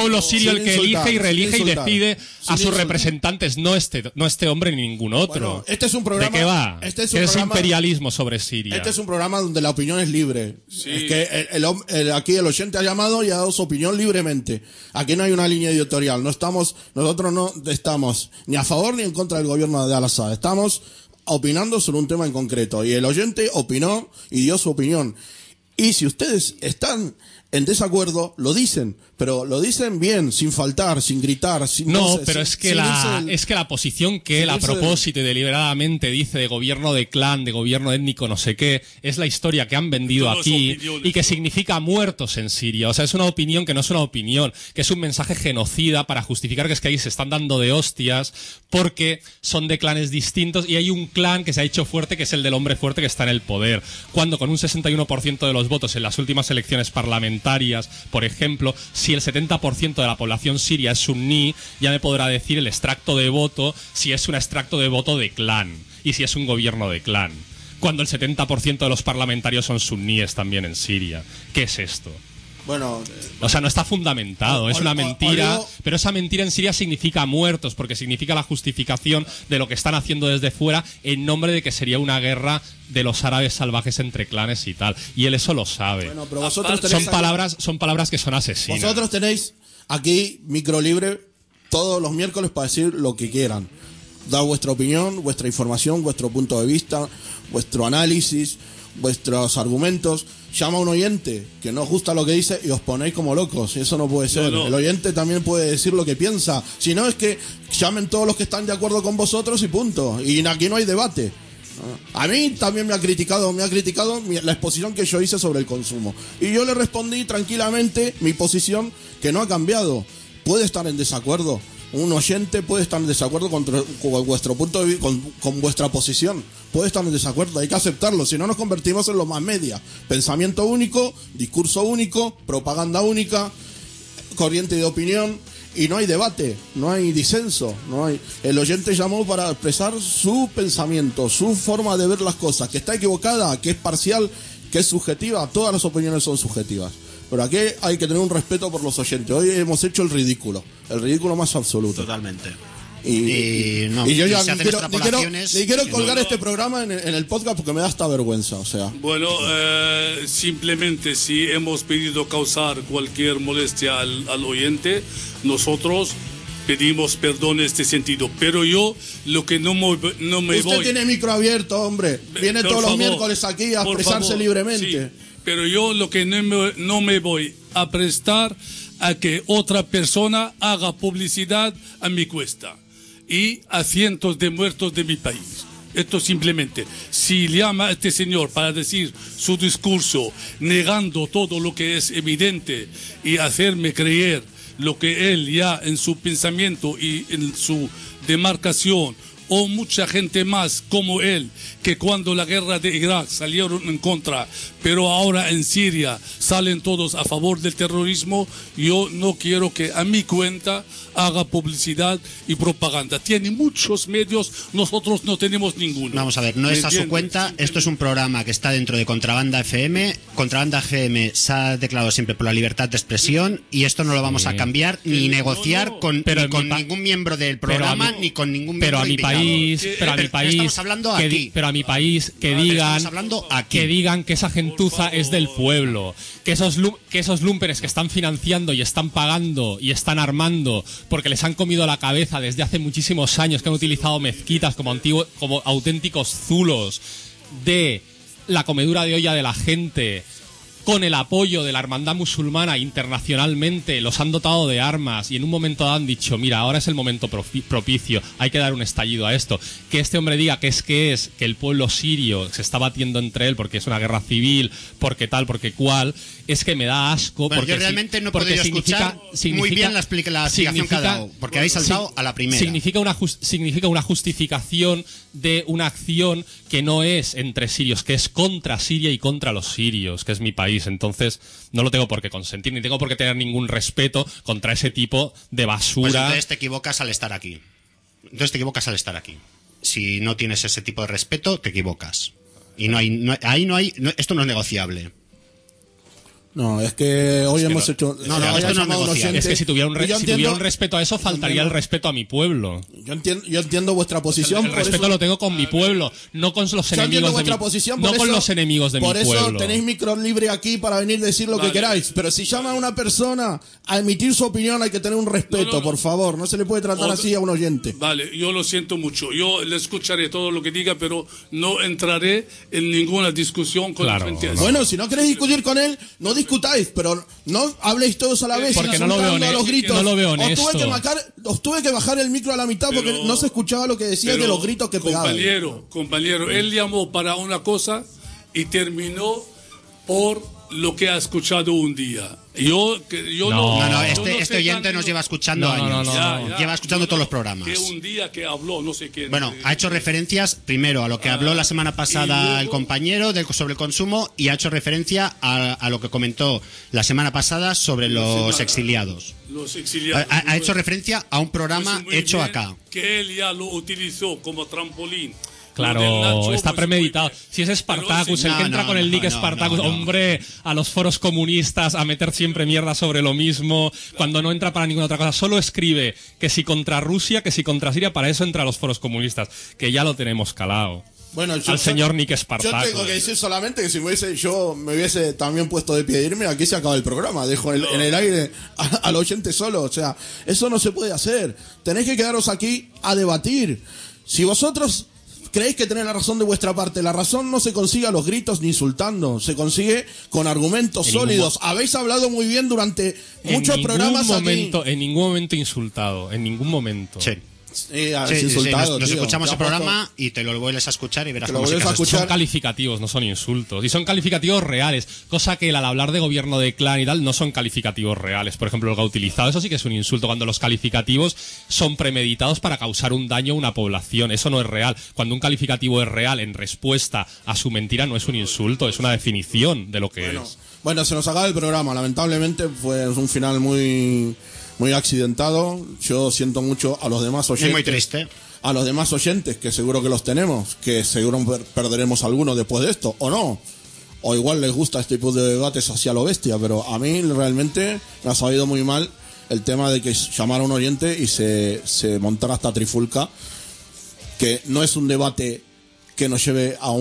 Speaker 4: elige y reelige y decide a sus representantes, no este hombre ni ningún otro.
Speaker 3: Bueno, este es un programa...
Speaker 4: ¿De qué va?
Speaker 3: Este es un
Speaker 4: ¿Qué es
Speaker 3: programa-
Speaker 4: imperialismo sobre Siria?
Speaker 3: Este es un programa donde la opinión es libre.
Speaker 5: Sí.
Speaker 3: Es que aquí el oyente ha llamado y ha dado su opinión libremente. Aquí no hay una línea editorial. Nosotros no estamos ni a favor ni en contra del gobierno de Al-Assad. Estamos opinando sobre un tema en concreto. Y el oyente opinó y dio su opinión. Y si ustedes están en desacuerdo, lo dicen, pero lo dicen bien, sin faltar, sin gritar, sin...
Speaker 4: No,
Speaker 3: sé,
Speaker 4: pero
Speaker 3: sin-
Speaker 4: es que
Speaker 3: sin irse del-
Speaker 4: es que la posición que él a
Speaker 3: irse del-
Speaker 4: propósito y deliberadamente dice de gobierno de clan, de gobierno étnico, no sé qué, es la historia que han vendido
Speaker 5: Todas
Speaker 4: aquí
Speaker 5: opiniones,
Speaker 4: y que
Speaker 5: ¿no?
Speaker 4: significa muertos en Siria. O sea, es una opinión que no es una opinión, que es un mensaje genocida para justificar que es que ahí se están dando de hostias porque son de clanes distintos y hay un clan que se ha hecho fuerte, que es el del hombre fuerte que está en el poder. Cuando con un 61% de los votos en las últimas elecciones parlamentarias, por ejemplo, si el 70% de la población siria es suní, ya me podrá decir el extracto de voto si es un extracto de voto de clan y si es un gobierno de clan. Cuando el 70% de los parlamentarios son suníes también en Siria. ¿Qué es esto?
Speaker 3: Bueno,
Speaker 4: O sea, no está fundamentado, es una mentira,
Speaker 3: digo-
Speaker 4: pero esa mentira en Siria significa muertos, porque significa la justificación de lo que están haciendo desde fuera en nombre de que sería una guerra de los árabes salvajes entre clanes y tal. Y él eso lo sabe.
Speaker 3: bueno, pero vosotros
Speaker 5: Aparte-
Speaker 3: tenéis...
Speaker 4: Son palabras que son asesinas.
Speaker 3: Vosotros tenéis aquí micro libre todos los miércoles para decir lo que quieran. Dar vuestra opinión, vuestra información, vuestro punto de vista, vuestro análisis, vuestros argumentos. llama a un oyente que no os gusta lo que dice y os ponéis como locos. Eso no puede ser.
Speaker 5: No.
Speaker 3: El oyente también puede decir lo que piensa. Si no, es que llamen todos los que están de acuerdo con vosotros y punto. Y aquí no hay debate. A mí también me ha criticado la exposición que yo hice sobre el consumo. Y yo le respondí tranquilamente mi posición, que no ha cambiado. Puede estar en desacuerdo. Un oyente puede estar en desacuerdo con vuestro punto de vista, con vuestra posición. Puede estar en desacuerdo, hay que aceptarlo. Si no, nos convertimos en los más media. Pensamiento único, discurso único, propaganda única, corriente de opinión. Y no hay debate, no hay disenso, no hay. El oyente llamó para expresar su pensamiento, su forma de ver las cosas, que está equivocada, que es parcial, que es subjetiva. Todas las opiniones son subjetivas. Pero aquí hay que tener un respeto por los oyentes. Hoy hemos hecho el ridículo más absoluto.
Speaker 2: Totalmente.
Speaker 3: Y yo ya ni quiero colgar este programa en el podcast porque me da hasta vergüenza, o sea.
Speaker 5: Bueno, simplemente si hemos pedido causar cualquier molestia al oyente, nosotros pedimos perdón en este sentido. Pero yo lo que no me
Speaker 3: Usted
Speaker 5: voy...
Speaker 3: tiene micro abierto, hombre. Viene
Speaker 5: Por
Speaker 3: todos los
Speaker 5: favor,
Speaker 3: miércoles aquí a
Speaker 5: por
Speaker 3: expresarse
Speaker 5: favor,
Speaker 3: libremente.
Speaker 5: sí. Pero yo lo que no me voy a prestar a que otra persona haga publicidad a mi cuesta y a cientos de muertos de mi país. Esto simplemente, si llama a este señor para decir su discurso negando todo lo que es evidente y hacerme creer lo que él ya en su pensamiento y en su demarcación, o mucha gente más como él, que cuando la guerra de Irak salieron en contra, pero ahora en Siria salen todos a favor del terrorismo, yo no quiero que a mi cuenta haga publicidad y propaganda. Tiene muchos medios, nosotros no tenemos ninguno.
Speaker 2: Vamos a ver, no es a su
Speaker 5: ¿Entiendes?
Speaker 2: cuenta, esto es un programa que está dentro de Contrabanda FM. Contrabanda FM se ha declarado siempre por la libertad de expresión y esto no lo vamos a cambiar ni negociar con ningún miembro del programa ni con ningún miembro invitado.
Speaker 4: Pero a mi país
Speaker 2: estamos hablando aquí.
Speaker 4: pero a mi país que
Speaker 2: Vale,
Speaker 4: digan
Speaker 2: estamos hablando aquí.
Speaker 4: que digan que esa gentuza es del pueblo, que esos lumpenes que están financiando y están pagando y están armando porque les han comido la cabeza desde hace muchísimos años, que han utilizado mezquitas como auténticos zulos de la comedura de olla de la gente, con el apoyo de la hermandad musulmana internacionalmente, los han dotado de armas y en un momento dado han dicho, mira, ahora es el momento propicio, hay que dar un estallido a esto. Que este hombre diga que el pueblo sirio se está batiendo entre él porque es una guerra civil, porque tal, porque cual, es que me da asco.
Speaker 2: Bueno,
Speaker 4: porque
Speaker 2: yo realmente no he podido escuchar muy bien la explicación que ha dado, porque habéis saltado a la primera.
Speaker 4: Significa una justificación de una acción que no es entre sirios, que es contra Siria y contra los sirios, que es mi país. Entonces no lo tengo por qué consentir, ni tengo por qué tener ningún respeto contra ese tipo de basura.
Speaker 2: Pues entonces te equivocas al estar aquí. Si no tienes ese tipo de respeto, te equivocas. Y esto no es negociable.
Speaker 3: No, es que hoy hemos hecho...
Speaker 2: esto no es negociable.
Speaker 4: Es que si tuviera un respeto a eso, faltaría el respeto a mi pueblo.
Speaker 3: Yo entiendo vuestra posición.
Speaker 4: El respeto lo tengo con mi pueblo, no con los enemigos de mi pueblo. No con los enemigos de mi pueblo.
Speaker 3: Por eso tenéis micro libre aquí para venir a decir lo que queráis. Pero si llama a una persona a emitir su opinión, hay que tener un respeto, por favor. No se le puede tratar así a un oyente.
Speaker 5: Vale, yo lo siento mucho. Yo le escucharé todo lo que diga, pero no entraré en ninguna discusión con el frente.
Speaker 3: Bueno, si no queréis discutir con él, no discutáis, pero no habléis todos a la vez.
Speaker 4: Porque no lo veo honesto. No lo veo honesto.
Speaker 3: Os tuve que bajar el micro a la mitad porque no se escuchaba lo que decía de los gritos que pegaban.
Speaker 5: Compañero, él llamó para una cosa y terminó por lo que ha escuchado un día.
Speaker 2: Este oyente nos lleva escuchando años. Lleva escuchando todos los programas.
Speaker 5: Que un día que habló, no sé quién.
Speaker 2: Bueno, ha hecho referencias primero a lo que habló la semana pasada el compañero sobre el consumo y ha hecho referencia a lo que comentó la semana pasada sobre los exiliados. Ha hecho referencia a un programa hecho acá.
Speaker 5: Que él ya lo utilizó como trampolín.
Speaker 4: Claro, está premeditado. Si es Spartacus, el que entra con el nick Spartacus, hombre, a los foros comunistas, a meter siempre mierda sobre lo mismo, cuando no entra para ninguna otra cosa, solo escribe que si contra Rusia, que si contra Siria, para eso entra a los foros comunistas, que ya lo tenemos calado.
Speaker 3: Bueno,
Speaker 4: al señor Nick Spartacus.
Speaker 3: Yo tengo que decir solamente que si yo me hubiese también puesto de pie e irme, aquí se acaba el programa. Dejo en el aire al oyente solo. O sea, eso no se puede hacer. Tenéis que quedaros aquí a debatir. Si vosotros creéis que tenéis la razón de vuestra parte. La razón no se consigue a los gritos ni insultando, se consigue con argumentos sólidos. Habéis hablado muy bien durante muchos programas aquí.
Speaker 4: En ningún momento insultado, en ningún momento.
Speaker 2: Sí.
Speaker 3: Insultado,
Speaker 2: nos
Speaker 3: tío.
Speaker 2: escuchamos
Speaker 3: Ya
Speaker 2: el programa y te lo vuelves a escuchar y verás
Speaker 3: Te lo
Speaker 2: cómo se
Speaker 3: vuelves a
Speaker 2: casa esto.
Speaker 3: escuchar.
Speaker 4: Son calificativos, no son insultos. Y son calificativos reales. Cosa que al hablar de gobierno de clan y tal, no son calificativos reales. Por ejemplo, el gautilizado, eso sí que es un insulto. Cuando los calificativos son premeditados para causar un daño a una población. Eso no es real. Cuando un calificativo es real en respuesta a su mentira, no es un insulto, es una definición de lo que es.
Speaker 3: Bueno, se nos acaba el programa. Lamentablemente fue un final muy accidentado. Yo siento mucho a los demás oyentes.
Speaker 2: Es muy triste.
Speaker 3: A los demás oyentes, que seguro que los tenemos, que seguro perderemos alguno después de esto, o no. O igual les gusta este tipo de debates hacia lo bestia, pero a mí realmente me ha sabido muy mal el tema de que llamara a un oyente y se montara esta trifulca, que no es un debate que nos lleve a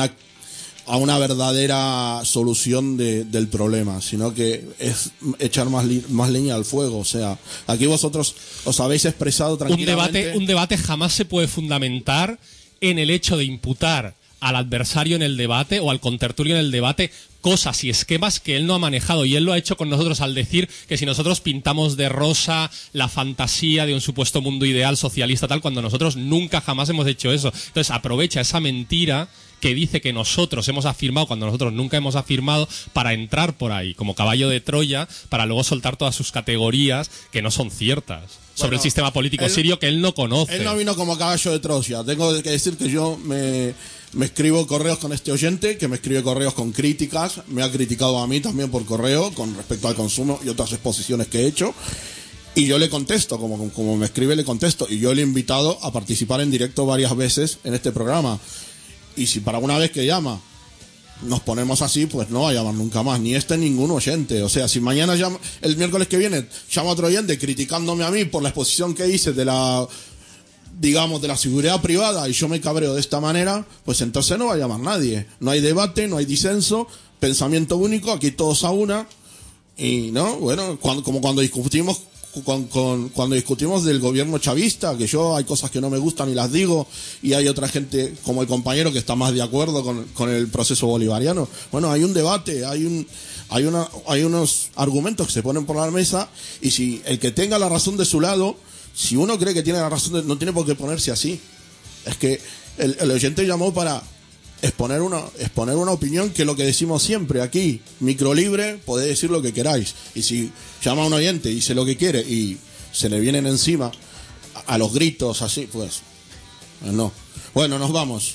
Speaker 3: una verdadera solución del problema, sino que es echar más leña al fuego. O sea, aquí vosotros os habéis expresado tranquilamente.
Speaker 4: Un debate jamás se puede fundamentar en el hecho de imputar al adversario en el debate o al contertulio en el debate cosas y esquemas que él no ha manejado, y él lo ha hecho con nosotros al decir que si nosotros pintamos de rosa la fantasía de un supuesto mundo ideal socialista tal, cuando nosotros nunca jamás hemos hecho eso. Entonces aprovecha esa mentira que dice que nosotros hemos afirmado cuando nosotros nunca hemos afirmado, para entrar por ahí como caballo de Troya, para luego soltar todas sus categorías que no son ciertas sobre el sistema político sirio que él no conoce.
Speaker 3: Él no vino como caballo de Troya. Tengo que decir que yo me escribo correos con este oyente, que me escribe correos con críticas, me ha criticado a mí también por correo con respecto al consumo y otras exposiciones que he hecho. Y yo le contesto, como me escribe le contesto, y yo le he invitado a participar en directo varias veces en este programa. Y si para una vez que llama nos ponemos así, pues no va a llamar nunca más, ni ningún oyente. O sea, si mañana llama, el miércoles que viene llama otro oyente criticándome a mí por la exposición que hice de la seguridad privada, y yo me cabreo de esta manera, pues entonces no va a llamar nadie. No hay debate, no hay disenso, pensamiento único, aquí todos a una. Y no, bueno, como cuando discutimos cuando discutimos del gobierno chavista, que yo hay cosas que no me gustan y las digo, y hay otra gente como el compañero que está más de acuerdo con el proceso bolivariano. Bueno, hay un debate, hay unos argumentos que se ponen por la mesa, y si el que tenga la razón de su lado, si uno cree que tiene la razón, no tiene por qué ponerse así. Es que el oyente llamó para exponer una opinión, que es lo que decimos siempre aquí, micro libre, podéis decir lo que queráis. Y si llama a un oyente y dice lo que quiere y se le vienen encima a los gritos así, pues no. Bueno, nos vamos.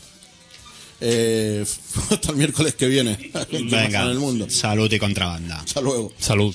Speaker 3: Hasta el miércoles que viene. ¿Qué pasa
Speaker 2: Venga,
Speaker 3: en el mundo?
Speaker 2: salud y contrabanda.
Speaker 3: Hasta luego.
Speaker 4: Salud.